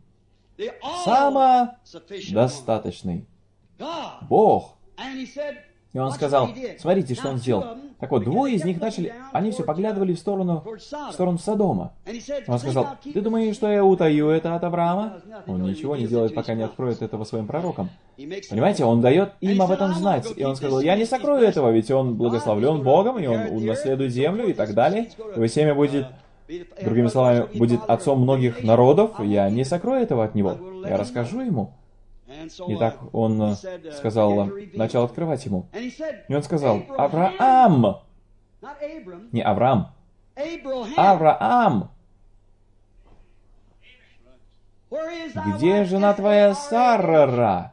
Самодостаточный Бог. И он сказал: смотрите, что он сделал. Так вот, двое из них начали, они все поглядывали в сторону Содома. Он сказал: ты думаешь, что я утаю это от Авраама? Он ничего не делает, пока не откроет этого своим пророкам. Понимаете, он дает им об этом знать. И он сказал: я не сокрою этого, ведь он благословлен Богом, и он унаследует землю и так далее. Его семя будет... Другими словами, будет отцом многих народов, я не сокрою этого от него, я расскажу ему. И так он сказал, начал открывать ему. И он сказал: Авраам! Не Авраам. Авраам! Где жена твоя Сарра?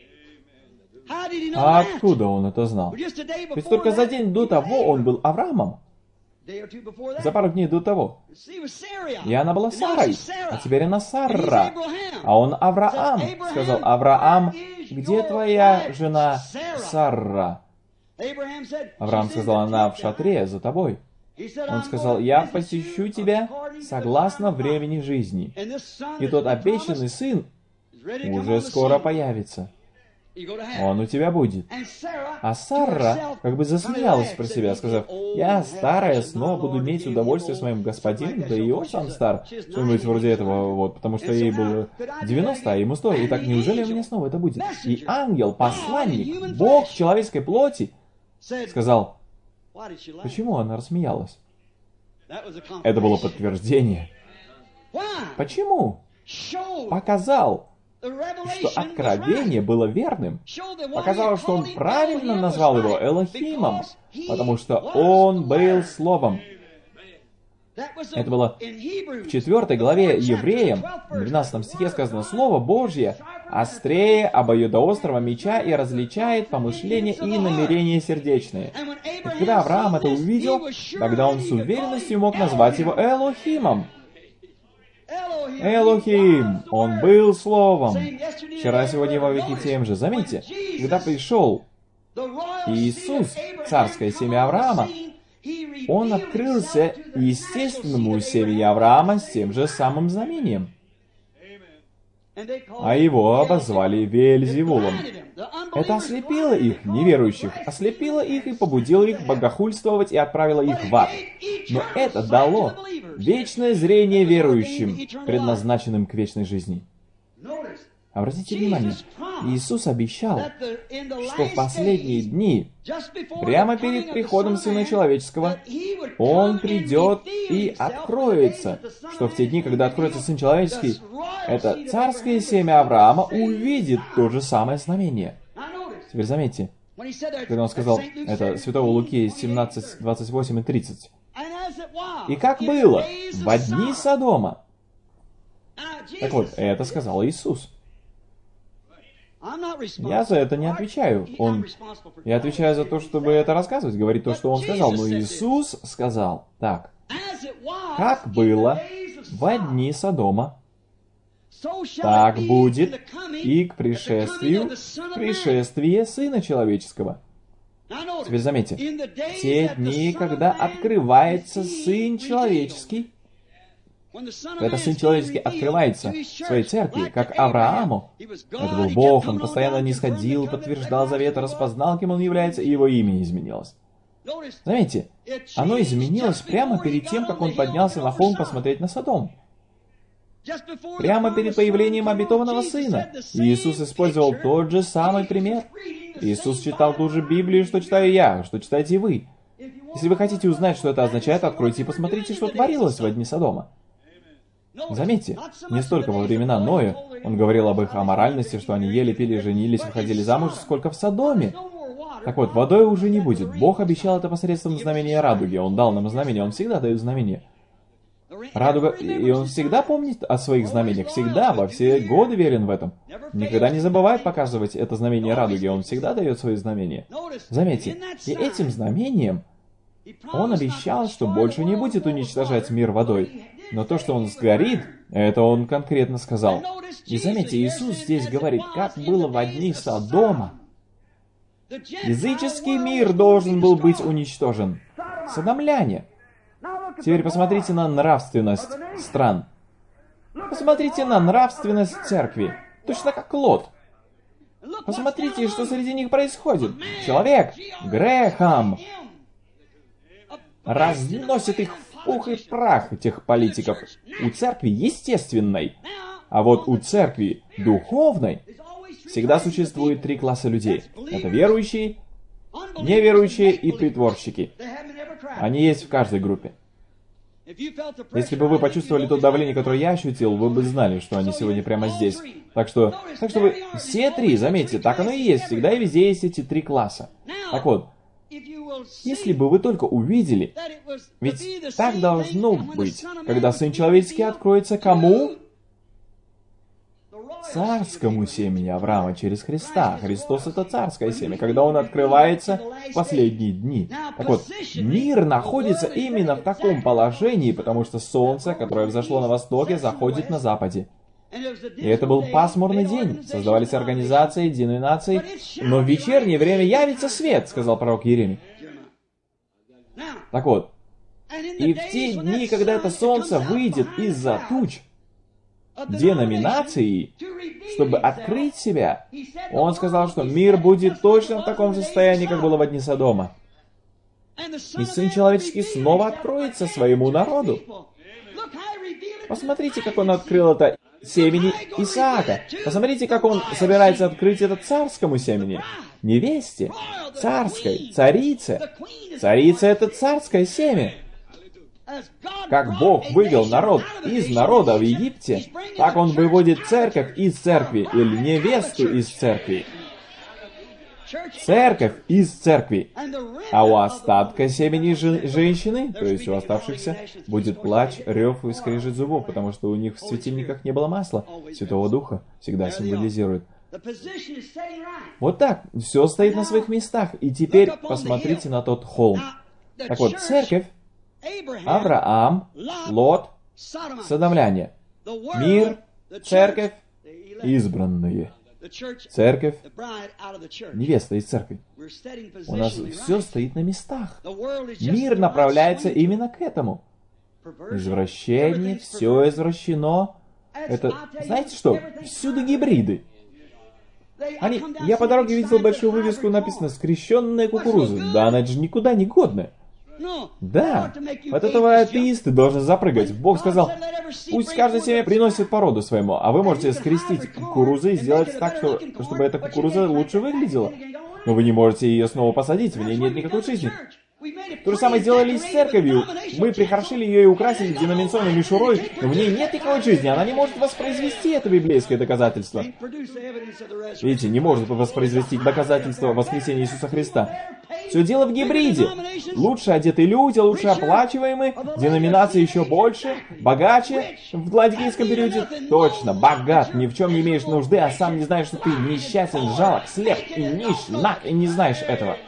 А откуда он это знал? Ведь только за день до того он был Авраамом. За пару дней до того. И она была Сарой, а теперь она Сарра. А он Авраам. Сказал: Авраам, где твоя жена Сарра? Авраам сказал: она в шатре за тобой. Он сказал: я посещу тебя согласно времени жизни. И тот обещанный сын уже скоро появится. Он у тебя будет. А Сара как бы засмеялась про себя, сказав: я старая, снова буду иметь удовольствие с моим господином, да и он сам стар. Что-нибудь вроде этого, вот, потому что ей было 90, а ему 100. И так неужели у меня снова это будет? И ангел, посланник, Бог человеческой плоти, сказал: почему она рассмеялась? Это было подтверждение. Почему? Показал, что откровение было верным. Показалось, что он правильно назвал его Элохимом, потому что он был Словом. Это было в 4 главе Евреям, в 12 стихе сказано: «Слово Божье острее обоюдоострого меча и различает помышления и намерения сердечные». И когда Авраам это увидел, тогда он с уверенностью мог назвать его Элохимом. Элохим, он был Словом. Вчера, сегодня, во веки тем же. Заметьте, когда пришел Иисус, царское семя Авраама, он открылся естественному семени Авраама с тем же самым знамением. А его обозвали Веельзевулом. Это ослепило их, неверующих, ослепило их и побудило их богохульствовать и отправило их в ад. Но это дало вечное зрение верующим, предназначенным к вечной жизни. Обратите внимание, Иисус обещал, что в последние дни, прямо перед приходом Сына Человеческого, Он придет и откроется, что в те дни, когда откроется Сын Человеческий, это царское семя Авраама увидит то же самое знамение. Теперь заметьте, когда Он сказал, это Святого Луки 17, 28 и 30. «И как было во дни Содома». Так вот, это сказал Иисус. Я за это не отвечаю. Я отвечаю за то, чтобы это рассказывать, говорить то, что Он сказал. Но Иисус сказал так: «Как было во дни Содома, так будет и к пришествию Сына Человеческого. Теперь заметьте, те дни, когда открывается Сын Человеческий, когда Сын Человеческий открывается своей церкви, как Аврааму, это был Бог, он постоянно нисходил, подтверждал завет, распознал, кем он является, и его имя изменилось. Заметьте, оно изменилось прямо перед тем, как он поднялся на холм посмотреть на Содом. Прямо перед появлением обетованного Сына. Иисус использовал тот же самый пример. Иисус читал ту же Библию, что читаю я, что читаете вы. Если вы хотите узнать, что это означает, откройте и посмотрите, что творилось во дни Содома. Заметьте, не столько во времена Ноя, он говорил об их аморальности, что они ели, пили, женились, выходили замуж, сколько в Содоме. Так вот, водой уже не будет. Бог обещал это посредством знамения радуги. Он дал нам знамение, Он всегда дает знамение. Радуга, и Он всегда помнит о своих знамениях, всегда, во все годы верен в этом. Никогда не забывает показывать это знамение радуги, Он всегда дает свои знамения. Заметьте, и этим знамением Он обещал, что больше не будет уничтожать мир водой. Но то, что он сгорит, это Он конкретно сказал. И заметьте, Иисус здесь говорит, как было во дни Содома. Языческий мир должен был быть уничтожен. Содомляне. Теперь посмотрите на нравственность стран. Посмотрите на нравственность церкви. Точно как Лот. Посмотрите, что среди них происходит. Человек, Грэхэм, разносит их в пух и прах, этих политиков. У церкви естественной. А вот у церкви духовной всегда существует три класса людей. Это верующие, неверующие и притворщики. Они есть в каждой группе. Если бы вы почувствовали то давление, которое я ощутил, вы бы знали, что они сегодня прямо здесь. Так что вы все три, заметьте, так оно и есть. Всегда и везде есть эти три класса. Так вот, если бы вы только увидели, ведь так должно быть, когда Сын Человеческий откроется кому? Царскому семени Авраама через Христа. Христос — это царское семя, когда Он открывается в последние дни. Так вот, мир находится именно в таком положении, потому что солнце, которое взошло на востоке, заходит на западе. И это был пасмурный день. Создавались организации, деноминации. Но в вечернее время явится свет, сказал пророк Иеремия. Так вот, и в те дни, когда это солнце выйдет из-за туч, деноминации, чтобы открыть себя, Он сказал, что мир будет точно в таком же состоянии, как было во дни Содома. И Сын Человеческий снова откроется своему народу. Посмотрите, как Он открыл это семени Исаака. Посмотрите, как Он собирается открыть это царскому семени. Невесте, царской, царице. Царица — это царское семя. Как Бог вывел народ из народа в Египте, так Он выводит церковь из церкви, или невесту из церкви. Церковь из церкви. А у остатка семени женщины, то есть у оставшихся, будет плач, рев и скрежет зубов, потому что у них в светильниках не было масла. Святого Духа всегда символизирует. Вот так, все стоит на своих местах. И теперь посмотрите на тот холм. Так вот, церковь, Авраам, Лот, содомляне. Мир, церковь, избранные. Церковь, невеста из церкви. У нас все стоит на местах. Мир направляется именно к этому. Извращение, все извращено. Это, знаете что, всюду гибриды. Я по дороге видел большую вывеску, написано «Скрещенная кукуруза». Да, она же никуда не годная. Да, от этого атеисты должны запрыгать. Бог сказал, пусть каждое семя приносит породу своему, а вы можете скрестить кукурузы и сделать так, чтобы эта кукуруза лучше выглядела. Но вы не можете ее снова посадить, в ней нет никакой жизни. То же самое сделали и с церковью. Мы прихорошили ее и украсили деноминационной мишурой, но в ней нет никакой жизни, она не может воспроизвести это библейское доказательство. Видите, не может воспроизвести доказательство воскресения Иисуса Христа. Все дело в гибриде. Лучше одетые люди, лучше оплачиваемые, деноминации еще больше, богаче в ладикийском периоде. Точно, богат, ни в чем не имеешь нужды, а сам не знаешь, что ты несчастен, жалок, слеп и нищ, наг, и не знаешь этого.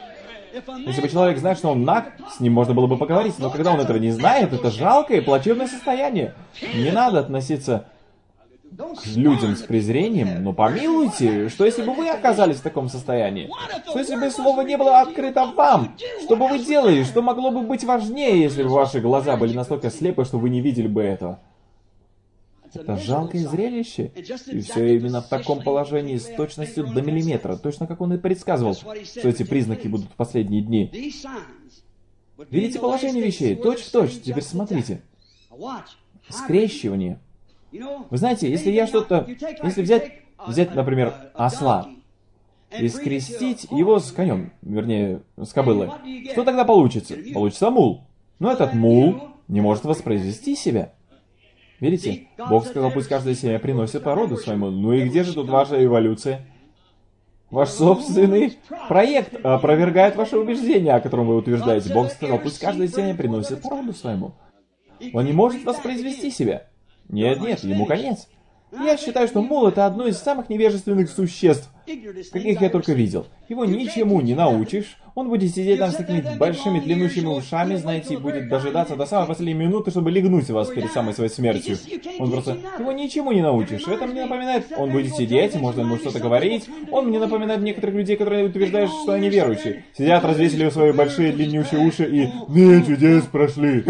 Если бы человек знает, что он наг, с ним можно было бы поговорить, но когда он этого не знает, это жалкое и плачевное состояние. Не надо относиться к людям с презрением, но помилуйте, что если бы вы оказались в таком состоянии? Что если бы слово не было открыто вам? Что бы вы делали? Что могло бы быть важнее, если бы ваши глаза были настолько слепы, что вы не видели бы этого? Это жалкое зрелище. И все именно в таком положении, с точностью до миллиметра, точно как он и предсказывал, что эти признаки будут в последние дни. Видите положение вещей? Точь-в-точь. Теперь смотрите. Скрещивание. Вы знаете, если я что-то... Если взять, например, осла и скрестить его с конем, вернее, с кобылой, что тогда получится? Получится мул. Но этот мул не может воспроизвести себя. Видите? Бог сказал, пусть каждое семя приносит породу своему. Ну и где же тут ваша эволюция? Ваш собственный проект опровергает ваше убеждение, о котором вы утверждаете. Бог сказал, пусть каждое семя приносит породу своему. Он не может воспроизвести себя. Нет, ему конец. Я считаю, что мул — это одно из самых невежественных существ, каких я только видел. Его ничему не научишь. Он будет сидеть там с такими большими длиннущими ушами, знаете, и будет дожидаться до самой последней минуты, чтобы легнуть вас перед самой своей смертью. Он просто... Его ничему не научишь. Это мне напоминает... Он будет сидеть, и можно ему что-то говорить. Он мне напоминает некоторых людей, которые утверждают, что они верующие. Сидят, развесили свои большие длиннющие уши и... «Дни чудес прошли!»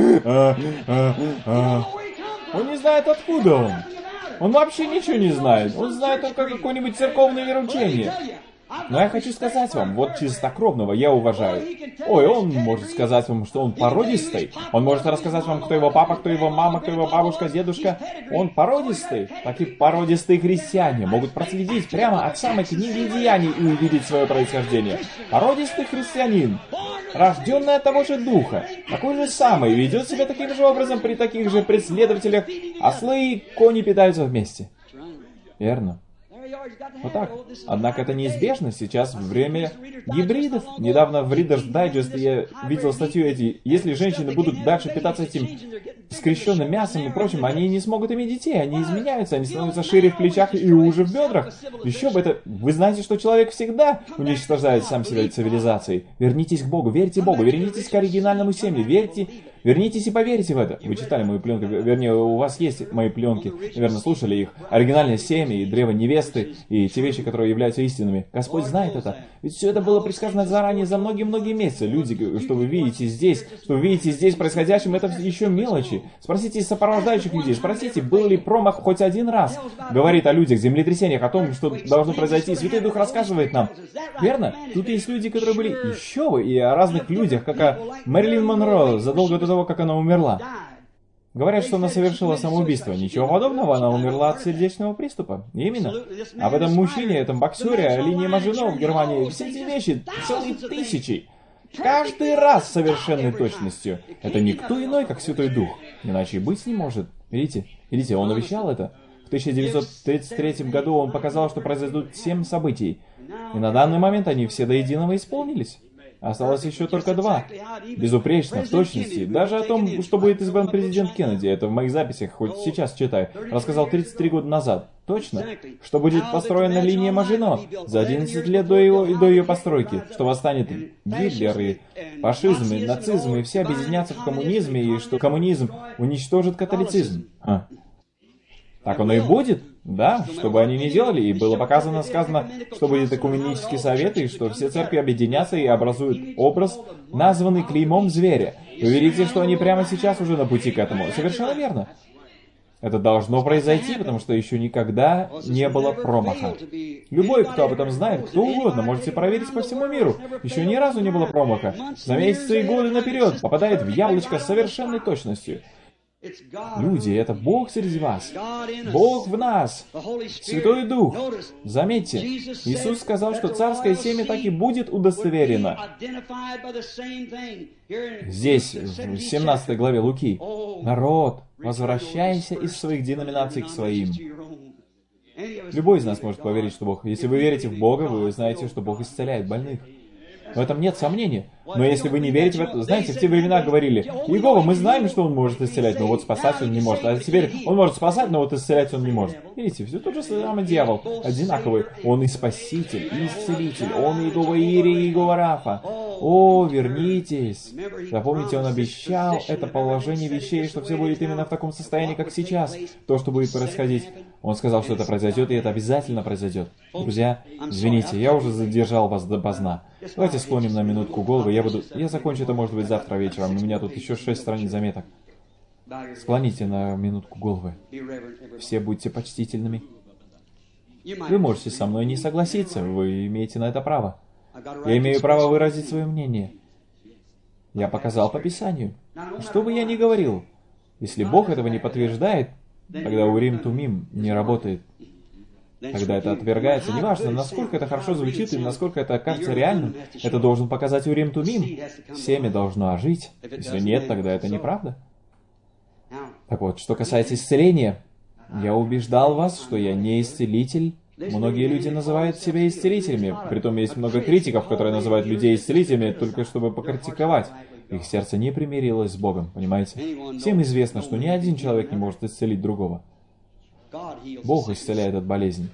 Он не знает, откуда он. Он вообще ничего не знает. Он знает только какое-нибудь церковное вероучение. Но я хочу сказать вам, вот чистокровного я уважаю. Ой, он может сказать вам, что он породистый. Он может рассказать вам, кто его папа, кто его мама, кто его бабушка, дедушка. Он породистый. Такие породистые христиане могут проследить прямо от самой книги Деяний и увидеть свое происхождение. Породистый христианин, рожденный от того же духа, такой же самый, ведет себя таким же образом при таких же преследователях. Ослы и кони питаются вместе. Верно. Вот так. Однако это неизбежно. Сейчас время гибридов. Недавно в Reader's Digest я видел статью эти. Если женщины будут дальше питаться этим скрещенным мясом и прочим, они не смогут иметь детей. Они изменяются. Они становятся шире в плечах и уже в бедрах. Еще бы это... Вы знаете, что человек всегда уничтожает сам себя цивилизацией. Вернитесь к Богу. Верьте Богу. Вернитесь к оригинальному семени. Верьте... Вернитесь и поверьте в это. Вы читали мою пленку, вернее, у вас есть мои пленки, наверное, слушали их. Оригинальное семя и древо невесты, и те вещи, которые являются истинными. Господь знает это. Ведь все это было предсказано заранее за многие-многие месяцы. Люди, что вы видите здесь происходящим, это еще мелочи. Спросите сопровождающих людей, спросите, был ли промах хоть один раз. Говорит о людях, землетрясениях, о том, что должно произойти. Святой Дух рассказывает нам. Верно? Тут есть люди, которые были еще бы, и о разных людях, как о Мэрилин Монро, задолго до того, как она умерла. Говорят, что она совершила самоубийство. Ничего подобного, она умерла от сердечного приступа. Именно. Об этом мужчине, этом боксере, о линии Мажино в Германии, все эти вещи, целые тысячи. Каждый раз с совершенной точностью. Это никто иной, как Святой Дух. Иначе и быть не может. Видите, он обещал это. В 1933 году он показал, что произойдут 7 событий. И на данный момент они все до единого исполнились. Осталось еще только 2. Безупречно, в точности. Даже о том, что будет избран президент Кеннеди, это в моих записях, хоть сейчас читаю, рассказал 33 года назад. Точно. Что будет построена линия Мажино за 11 лет до ее постройки. Что восстанет Гитлер и фашизм, и нацизм, и все объединятся в коммунизме, и что коммунизм уничтожит католицизм. Так оно и будет, да, что бы они ни делали, и было сказано, что будет экуменический совет, и что все церкви объединятся и образуют образ, названный клеймом зверя. Вы видите, что они прямо сейчас уже на пути к этому. Совершенно верно. Это должно произойти, потому что еще никогда не было промаха. Любой, кто об этом знает, кто угодно, можете проверить по всему миру. Еще ни разу не было промаха. За месяцы и годы наперед попадает в яблочко с совершенной точностью. Люди, это Бог среди вас. Бог в нас. Святой Дух. Заметьте, Иисус сказал, что царское семя так и будет удостоверено. Здесь, в 17 главе Луки. Народ, возвращайся из своих деноминаций к своим. Любой из нас может поверить, что Бог... Если вы верите в Бога, вы знаете, что Бог исцеляет больных. В этом нет сомнения. Но если вы не верите в это, знаете, в те времена говорили, Иегова, мы знаем, что он может исцелять, но вот спасать он не может. А теперь он может спасать, но вот исцелять он не может. Видите, все тот же самый дьявол, одинаковый. Он и спаситель, и исцелитель, он Иегова Ири, и Иегова Рафа. О, вернитесь! Запомните, он обещал это положение вещей, что все будет именно в таком состоянии, как сейчас. То, что будет происходить. Он сказал, что это произойдет, и это обязательно произойдет. Друзья, извините, я уже задержал вас допоздна. Давайте склоним на минутку голову. Я закончу это, может быть, завтра вечером. У меня тут еще 6 страниц заметок. Склоните на минутку головы. Все будьте почтительными. Вы можете со мной не согласиться, вы имеете на это право. Я имею право выразить свое мнение. Я показал по Писанию. Что бы я ни говорил, если Бог этого не подтверждает, тогда Урим Тумим не работает. Тогда это отвергается. Неважно, насколько это хорошо звучит и насколько это кажется реальным, это должен показать Урим Тумим. Семя должно ожить. Если нет, тогда это неправда. Так вот, что касается исцеления, я убеждал вас, что я не исцелитель. Многие люди называют себя исцелителями. Притом есть много критиков, которые называют людей исцелителями, только чтобы покритиковать. Их сердце не примирилось с Богом, понимаете? Всем известно, что ни один человек не может исцелить другого. Бог исцеляет от болезни.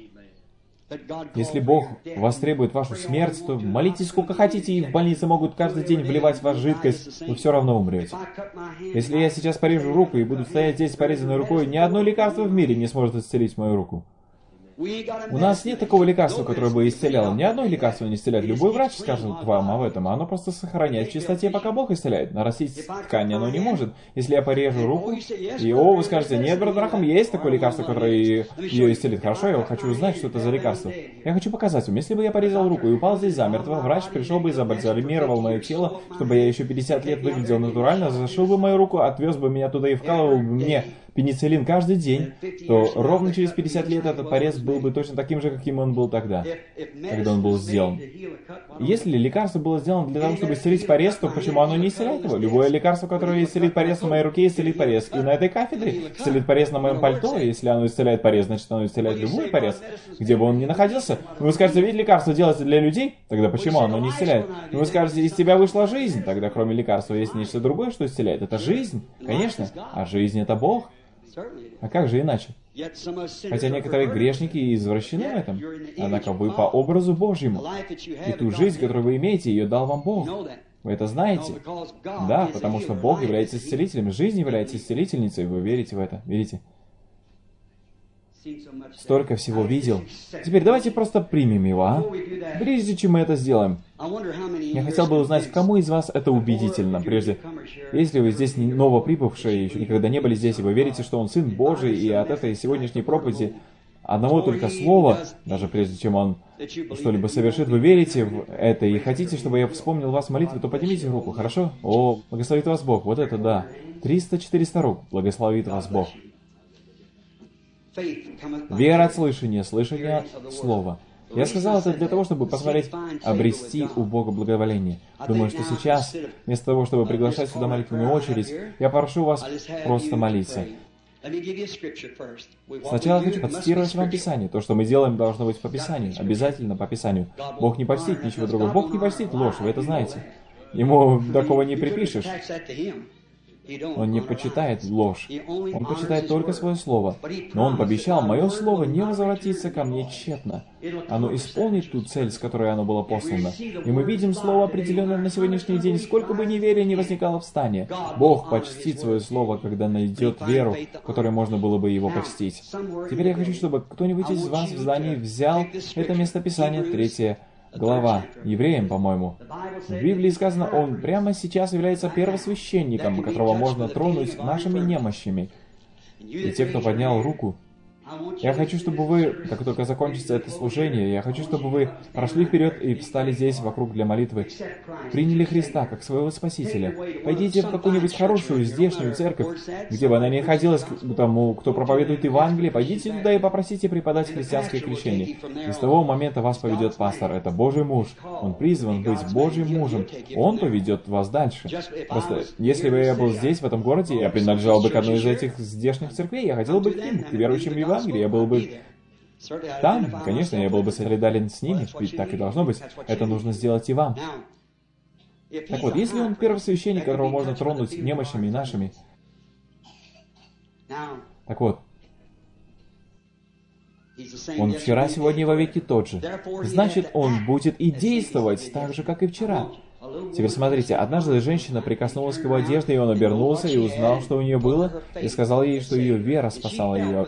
Если Бог востребует вашу смерть, то молитесь сколько хотите, и в больнице могут каждый день вливать в вас жидкость, вы все равно умрете. Если я сейчас порежу руку и буду стоять здесь с порезанной рукой, ни одно лекарство в мире не сможет исцелить мою руку. У нас нет такого лекарства, которое бы исцеляло. Ни одно лекарство не исцеляет. Любой врач скажет вам об этом. Оно просто сохраняет в чистоте, пока Бог исцеляет. Нарастить ткань оно не может. Если я порежу руку, и вы скажете, нет, брат Брахам, есть такое лекарство, которое ее исцелит. Хорошо, я хочу узнать, что это за лекарство. Я хочу показать вам. Если бы я порезал руку и упал здесь замертво, врач пришел бы и забальзамировал мое тело, чтобы я еще 50 лет выглядел натурально, зашил бы мою руку, отвез бы меня туда и вкалывал бы мне пенициллин каждый день, то ровно через 50 лет этот порез был бы точно таким же, каким он был тогда, когда он был сделан. Если лекарство было сделано для того, чтобы исцелить порез, то почему оно не исцеляет его? Любое лекарство, которое исцелит порез на моей руке, исцелит порез. И на этой кафедре исцелит порез на моем пальто. Если оно исцеляет порез, значит оно исцеляет любой порез, где бы он ни находился. Вы скажете, ведь лекарство делается для людей, тогда почему оно не исцеляет? Вы скажете, из тебя вышла жизнь, тогда кроме лекарства есть нечто другое, что исцеляет. Это жизнь, конечно, а жизнь это Бог. А как же иначе? Хотя некоторые грешники извращены в этом, однако вы по образу Божьему. И ту жизнь, которую вы имеете, ее дал вам Бог. Вы это знаете? Да, потому что Бог является исцелителем, жизнь является исцелительницей, вы верите в это, видите? Столько всего видел. Теперь давайте просто примем его, а? Прежде чем мы это сделаем, я хотел бы узнать, кому из вас это убедительно, прежде. Если вы здесь новоприбывшие, еще никогда не были здесь, и вы верите, что он Сын Божий, и от этой сегодняшней проповеди одного только слова, даже прежде чем он что-либо совершит, вы верите в это и хотите, чтобы я вспомнил вас в молитве, то поднимите руку, хорошо? О, благословит вас Бог, вот это да. 300-400 рук, благословит вас Бог. Вера от слышания, слышание от слова. Я сказал это для того, чтобы посмотреть, обрести у Бога благоволение. Думаю, что сейчас, вместо того, чтобы приглашать сюда молитвенную очередь, я прошу вас просто молиться. Сначала я хочу процитировать вам Писание. То, что мы делаем, должно быть по Писанию. Обязательно по Писанию. Бог не почтит ничего другого. Бог не почтит ложь, вы это знаете. Ему такого не припишешь. Он не почитает ложь. Он почитает только свое слово. Но он пообещал, мое слово не возвратится ко мне тщетно. Оно исполнит ту цель, с которой оно было послано. И мы видим слово определенное на сегодняшний день, сколько бы неверия не возникало в стане. Бог почтит свое слово, когда найдет веру, которой можно было бы его почтить. Теперь я хочу, чтобы кто-нибудь из вас в здании взял это местописание, 3 глава, Евреям, по-моему. В Библии сказано, он прямо сейчас является первосвященником, которого можно тронуть нашими немощами. И те, кто поднял руку, я хочу, чтобы вы, как только закончится это служение, я хочу, чтобы вы прошли вперед и встали здесь вокруг для молитвы. Приняли Христа как своего Спасителя. Пойдите в какую-нибудь хорошую здешнюю церковь, где бы она ни находилась, к тому, кто проповедует Евангелие. Пойдите туда и попросите преподать христианское крещение. И с того момента вас поведет пастор. Это Божий муж. Он призван быть Божьим мужем. Он поведет вас дальше. Просто, если бы я был здесь, в этом городе, я принадлежал бы к одной из этих здешних церквей, я хотел бы к ним, к верующим в Евангелие. Я был бы там, конечно, я был бы солидарен с ними, ведь так и должно быть. Это нужно сделать и вам. Так вот, если он первосвященник, которого можно тронуть немощами нашими, так вот, он вчера, сегодня и вовеки тот же. Значит, он будет и действовать так же, как и вчера. Теперь смотрите, однажды женщина прикоснулась к его одежде, и он обернулся и узнал, что у нее было, и сказал ей, что ее вера спасала ее.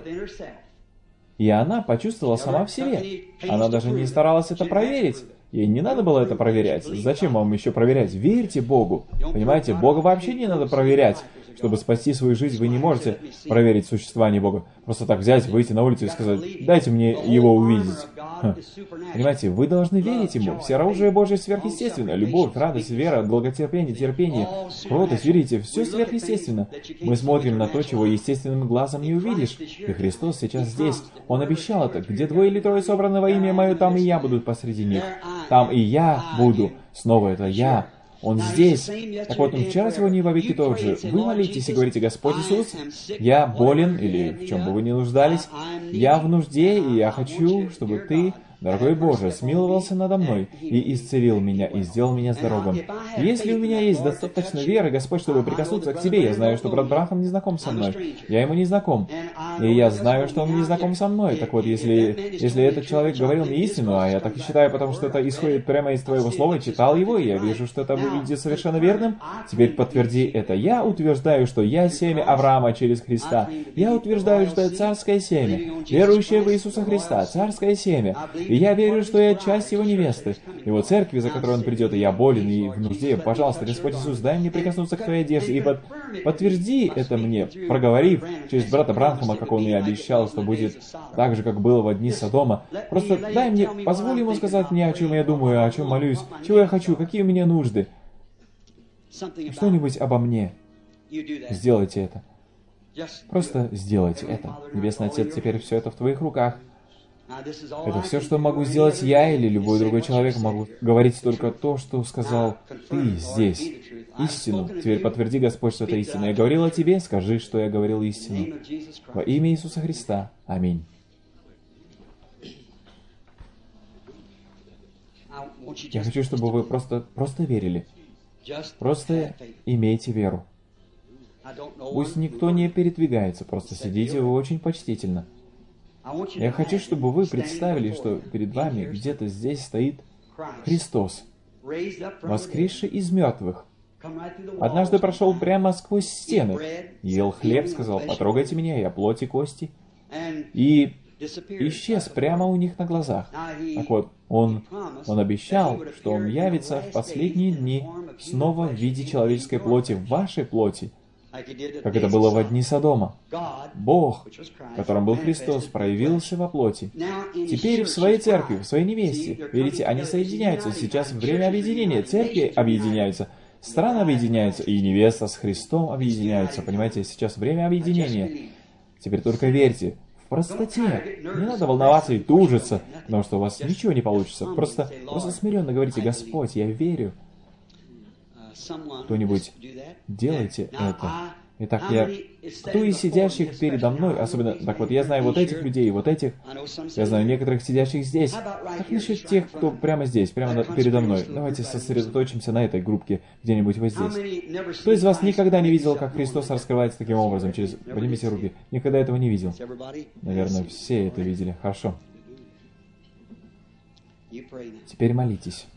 И она почувствовала сама в себе. Она даже не старалась это проверить. Ей не надо было это проверять. Зачем вам еще проверять? Верьте Богу. Понимаете, Бога вообще не надо проверять. Чтобы спасти свою жизнь, вы не можете проверить существование Бога. Просто так взять, выйти на улицу и сказать: «Дайте мне его увидеть». Понимаете, вы должны верить Ему. Все оружие Божие сверхъестественно. Любовь, радость, вера, долготерпение, терпение, кротость, верите, все сверхъестественно. Мы смотрим на то, чего естественным глазом не увидишь. И Христос сейчас здесь. Он обещал это. Где двое или трое собраны во имя Мое, там и Я буду посреди них. Там и Я буду. Снова это Я. Он здесь. Так вот, Он вчера, сегодня и вовеки тот же. Вы молитесь и говорите: «Господь Иисус, я болен», или в чем бы вы ни нуждались, «я в нужде, и я хочу, чтобы Ты, дорогой Боже, смиловался надо мной и исцелил меня, и сделал меня здоровым. Если у меня есть достаточно веры, Господь, чтобы прикоснуться к Тебе, я знаю, что брат Бранхам не знаком со мной. Я ему не знаком. И я знаю, что он не знаком со мной. Так вот, если этот человек говорил мне истину, а я так и считаю, потому что это исходит прямо из Твоего слова, читал его, и я вижу, что это выглядит совершенно верным, теперь подтверди это. Я утверждаю, что я семя Авраама через Христа. Я утверждаю, что я царское семя, верующее в Иисуса Христа, царское семя. И я верю, что я часть Его невесты, Его церкви, за которой Он придет, и я болен и в нужде. Пожалуйста, Господь Иисус, дай мне прикоснуться к Твоей одежде, и подтверди это мне, проговорив через брата Бранхама, как он и обещал, что будет так же, как было во дни Содома. Просто дай мне, позволь Ему сказать мне, о чем я думаю, о чем молюсь, чего я хочу, какие у меня нужды. Что-нибудь обо мне. Сделайте это. Просто сделайте это. Небесный Отец, теперь все это в Твоих руках. Это все, что могу сделать я или любой другой человек. Могу говорить только то, что сказал Ты здесь. Истину. Теперь подтверди, Господь, что это истина. Я говорил о Тебе, скажи, что я говорил истину. Во имя Иисуса Христа. Аминь. Я хочу, чтобы вы просто верили. Просто имейте веру. Пусть никто не передвигается, просто сидите вы очень почтительно. Я хочу, чтобы вы представили, что перед вами где-то здесь стоит Христос, воскресший из мертвых. Однажды прошел прямо сквозь стены, ел хлеб, сказал: «Потрогайте меня, я плоть и кости», и исчез прямо у них на глазах. Так вот, Он обещал, что Он явится в последние дни снова в виде человеческой плоти, в вашей плоти, как это было во дни Содома. Бог, которым был Христос, проявился во плоти. Теперь в своей церкви, в своей невесте, видите, они соединяются. Сейчас время объединения. Церкви объединяются, страны объединяются, и невеста с Христом объединяются. Понимаете, сейчас время объединения. Теперь только верьте. В простоте. Не надо волноваться и тужиться, потому что у вас ничего не получится. Просто смиренно говорите: «Господь, я верю». Кто-нибудь, делайте это. Итак, кто из сидящих передо мной, особенно, так вот, я знаю вот этих людей, вот этих, я знаю некоторых сидящих здесь. Как насчет тех, кто прямо здесь, прямо передо мной? Давайте сосредоточимся на этой группе, где-нибудь вот здесь. Кто из вас никогда не видел, как Христос раскрывается таким образом? Поднимите руки. Никогда этого не видел. Наверное, все это видели. Хорошо. Теперь молитесь.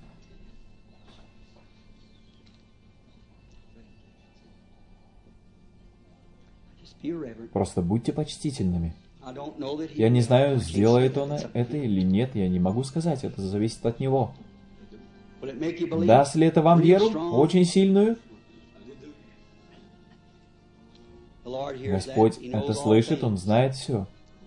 Просто будьте почтительными. Я не знаю, сделает он это или нет, я не могу сказать, это зависит от него. Даст ли это вам веру, очень сильную? Господь это слышит, Он знает все.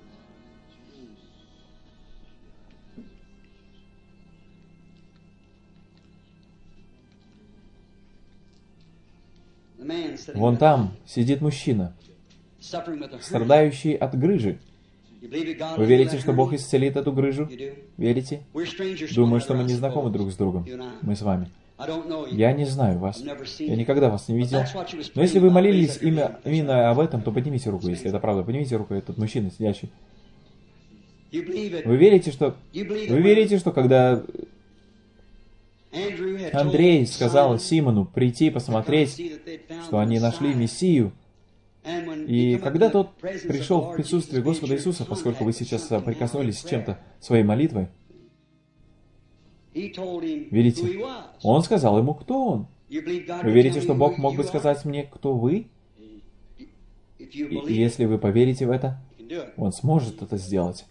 Вон там сидит мужчина, страдающий от грыжи. Вы верите, что Бог исцелит эту грыжу? Верите? Думаю, что мы не знакомы друг с другом. Мы с вами. Я не знаю вас. Я никогда вас не видел. Но если вы молились именно об этом, то поднимите руку, если это правда. Поднимите руку, этот мужчина сидящий. Вы верите, что когда Андрей сказал Симону прийти посмотреть, что они нашли Мессию. И когда тот пришел в присутствие Господа Иисуса, поскольку вы сейчас прикоснулись с чем-то своей молитвой, видите, он сказал ему, кто он. Вы верите, что Бог мог бы сказать мне, кто вы? И если вы поверите в это, Он сможет это сделать.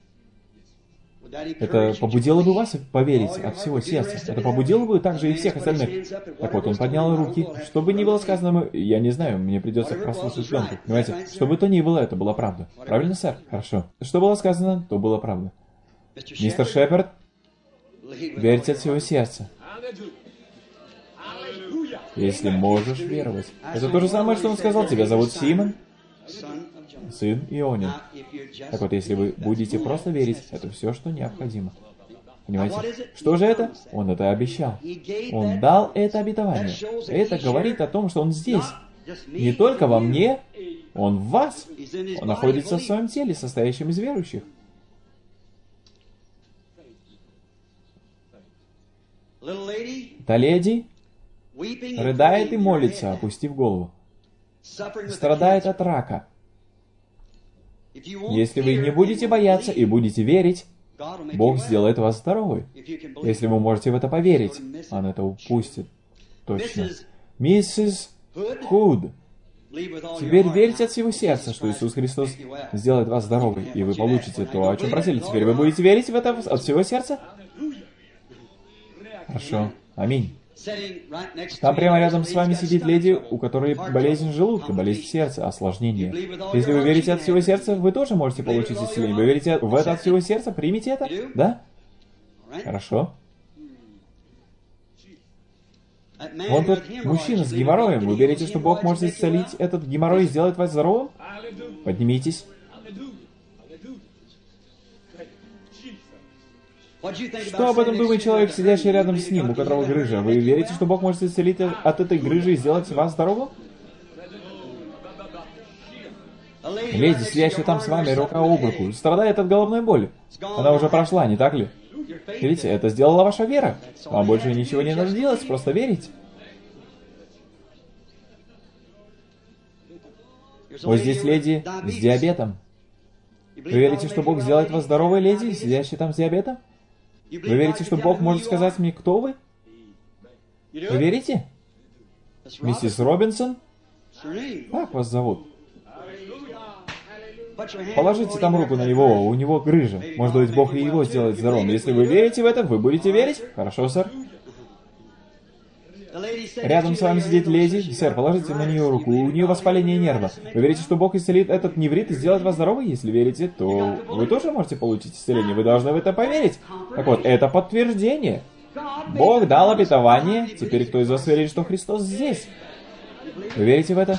Это побудило бы вас поверить от всего сердца. Это побудило бы также и всех остальных. Так вот, он поднял руки. Что бы ни было сказано, я не знаю, мне придется прослушать пленку. Понимаете, что бы то ни было, это была правда. Правильно, сэр? Хорошо. Что было сказано, то было правда. Мистер Шепард, верьте от всего сердца. Если можешь веровать. Это то же самое, что он сказал. Тебя зовут Симон, сын Ионин. Так вот, если вы будете просто верить, это все, что необходимо. Понимаете? Что же это? Он это обещал. Он дал это обетование. Это говорит о том, что Он здесь. Не только во мне, Он в вас. Он находится в своем теле, состоящем из верующих. Та леди рыдает и молится, опустив голову. Страдает от рака. Если вы не будете бояться и будете верить, Бог сделает вас здоровой. Если вы можете в это поверить, Он это упустит. Точно. Миссис Худ, теперь верьте от всего сердца, что Иисус Христос сделает вас здоровой, и вы получите то, о чем просили. Теперь вы будете верить в это от всего сердца? Хорошо. Аминь. Там прямо рядом с вами сидит леди, у которой болезнь желудка, болезнь сердца, осложнение. Если вы верите от всего сердца, вы тоже можете получить исцеление. Вы верите в это от всего сердца? Примите это? Да? Хорошо. Вон тот мужчина с геморроем. Вы верите, что Бог может исцелить этот геморрой и сделать вас здоровым? Поднимитесь. Что об этом думает человек, сидящий рядом с ним, у которого грыжа? Вы верите, что Бог может исцелить от этой грыжи и сделать вас здоровым? Леди, сидящая там с вами, рука об руку, страдает от головной боли. Она уже прошла, не так ли? Видите, это сделала ваша вера. Вам больше ничего не надо делать, просто верить. Вот здесь леди с диабетом. Вы верите, что Бог сделает вас здоровой, леди, сидящей там с диабетом? Вы верите, что Бог может сказать мне, кто вы? Вы верите? Миссис Робинсон? Как вас зовут? Положите там руку на него, у него грыжа. Может быть, Бог и его сделает здоровым. Если вы верите в это, вы будете верить? Хорошо, сэр. Рядом с вами сидит леди. Сэр, положите на нее руку. У нее воспаление нерва. Вы верите, что Бог исцелит этот неврит и сделает вас здоровой? Если верите, то вы тоже можете получить исцеление. Вы должны в это поверить. Так вот, это подтверждение. Бог дал обетование. Теперь кто из вас верит, что Христос здесь? Вы верите в это?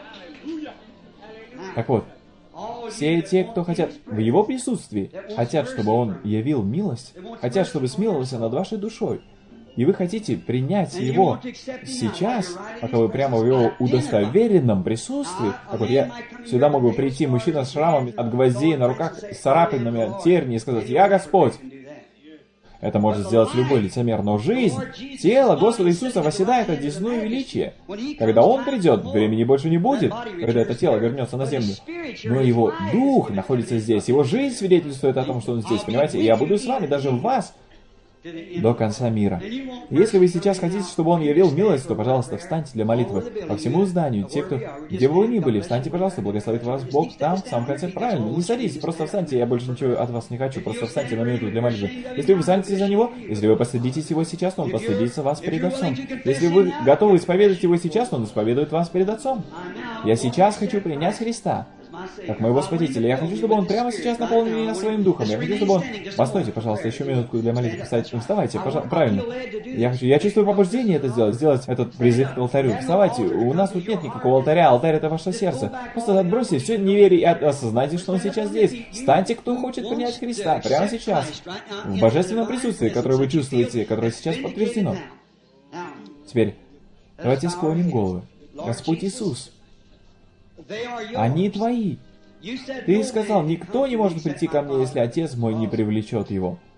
Так вот, все те, кто хотят в Его присутствии, хотят, чтобы Он явил милость, хотят, чтобы смиловался над вашей душой. И вы хотите принять Его сейчас, пока вы прямо в Его удостоверенном присутствии. Так вот, я сюда могу прийти, мужчина с шрамами от гвоздей на руках, с царапинами от терни, и сказать: «Я Господь». Это может сделать любой лицемер, но жизнь, тело Господа Иисуса восседает одесную величие. Когда Он придет, времени больше не будет, когда это тело вернется на землю. Но Его Дух находится здесь, Его жизнь свидетельствует о том, что Он здесь, понимаете? И я буду с вами, даже в вас, до конца мира. Если вы сейчас хотите, чтобы Он явил милость, то, пожалуйста, встаньте для молитвы по всему зданию. Те, кто, где бы вы ни были, встаньте, пожалуйста, благословит вас Бог там, в самом конце. Правильно, не садитесь, просто встаньте, я больше ничего от вас не хочу, просто встаньте на минуту для молитвы. Если вы встанете за Него, если вы постыдитесь Его сейчас, то Он постыдится вас перед Отцом. Если вы готовы исповедовать Его сейчас, то Он исповедует вас перед Отцом. Я сейчас хочу принять Христа как моего Спасителя. Я хочу, чтобы Он прямо сейчас наполнил меня своим духом. Я хочу, чтобы Он... Постойте, пожалуйста, еще минутку для молитвы. Вставайте, пожалуйста, правильно. Я чувствую побуждение это сделать этот призыв к алтарю. Вставайте, у нас тут нет никакого алтаря, алтарь — это ваше сердце. Просто отбросьте все неверие и осознайте, что Он сейчас здесь. Встаньте, кто хочет принять Христа, прямо сейчас. В божественном присутствии, которое вы чувствуете, которое сейчас подтверждено. Теперь, давайте склоним головы. Господь Иисус, они твои. Ты сказал, никто не может прийти ко мне, если Отец мой не привлечет его.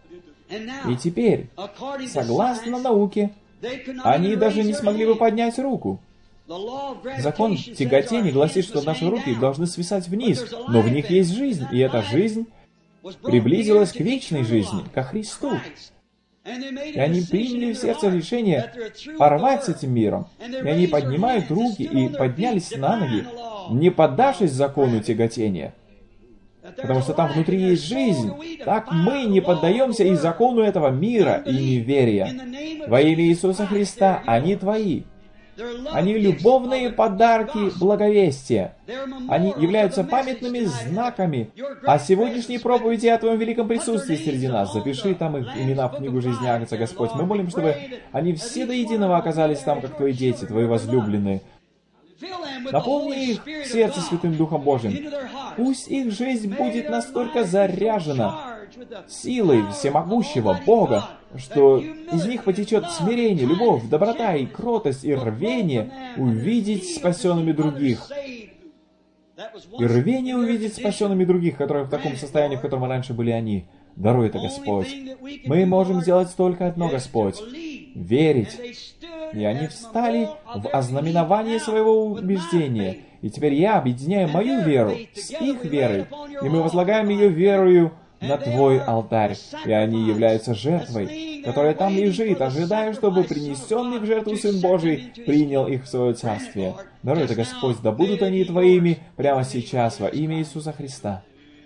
И теперь, согласно науке, они даже не смогли бы поднять руку. Закон тяготения гласит, что наши руки должны свисать вниз, но в них есть жизнь, и эта жизнь приблизилась к вечной жизни, ко Христу. И они приняли в сердце решение порвать с этим миром. И они поднимают руки и поднялись на ноги, не поддавшись закону тяготения. Потому что там внутри есть жизнь. Так мы не поддаемся и закону этого мира и неверия. Во имя Иисуса Христа они твои. Они любовные подарки благовестия. Они являются памятными знаками о сегодняшней проповеди о Твоем великом присутствии среди нас. Запиши там их имена в книгу жизни Агнца, Господь. Мы молим, чтобы они все до единого оказались там, как Твои дети, Твои возлюбленные. Наполни их в сердце Святым Духом Божьим. Пусть их жизнь будет настолько заряжена силой всемогущего Бога, что из них потечет смирение, любовь, доброта и кротость, и рвение увидеть спасенными других. И рвение увидеть спасенными других, которые в таком состоянии, в котором раньше были они. Даруй это, Господь. Мы можем сделать только одно, Господь. Верить. И они встали в ознаменование своего убеждения. И теперь я объединяю мою веру с их верой, и мы возлагаем ее верою на Твой алтарь. И они являются жертвой, которая там лежит, ожидая, чтобы принесенный в жертву Сын Божий принял их в свое царствие. Даруй это, Господь, да будут они Твоими прямо сейчас во имя Иисуса Христа.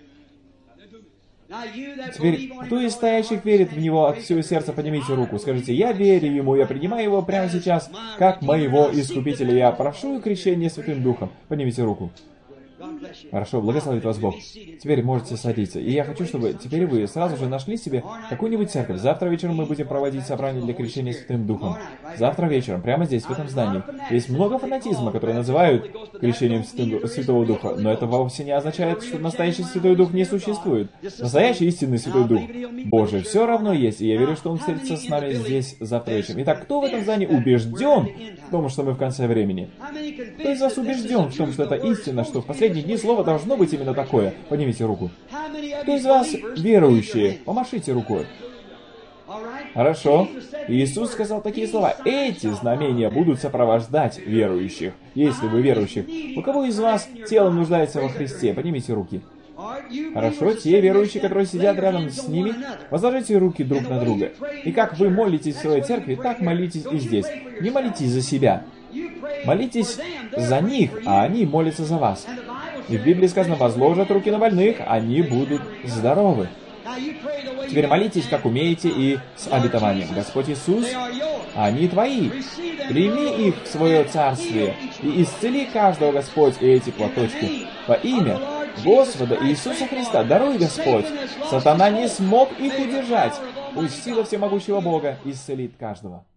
Теперь, кто из стоящих верит в Него от всего сердца, поднимите руку. Скажите, я верю Ему, я принимаю Его прямо сейчас, как моего Искупителя. Я прошу крещения Святым Духом. Поднимите руку. Хорошо, благословит вас Бог. Теперь можете садиться. И я хочу, чтобы теперь вы сразу же нашли себе какую-нибудь церковь. Завтра вечером мы будем проводить собрание для крещения Святым Духом. Завтра вечером, прямо здесь, в этом здании. Есть много фанатизма, который называют крещением Святого Духа, но это вовсе не означает, что настоящий Святой Дух не существует. Настоящий истинный Святой Дух Божий все равно есть, и я верю, что Он встретится с нами здесь завтра вечером. Итак, кто в этом здании убежден в том, что мы в конце времени? Кто из вас убежден в том, что это истина, что в последние дни слово должно быть именно такое? Поднимите руку. Кто из вас верующие? Помашите рукой. Хорошо. Иисус сказал такие слова. Эти знамения будут сопровождать верующих, если вы верующих. У кого из вас тело нуждается во Христе? Поднимите руки. Хорошо, те верующие, которые сидят рядом с ними, возложите руки друг на друга. И как вы молитесь в своей церкви, так молитесь и здесь. Не молитесь за себя. Молитесь за них, а они молятся за вас. И в Библии сказано, возложат руки на больных, они будут здоровы. Теперь молитесь, как умеете, и с обетованием. Господь Иисус, они Твои. Прими их в свое царствие и исцели каждого, Господь, и эти платочки. Во имя Господа Иисуса Христа, даруй, Господь. Сатана не смог их удержать. Пусть сила всемогущего Бога исцелит каждого.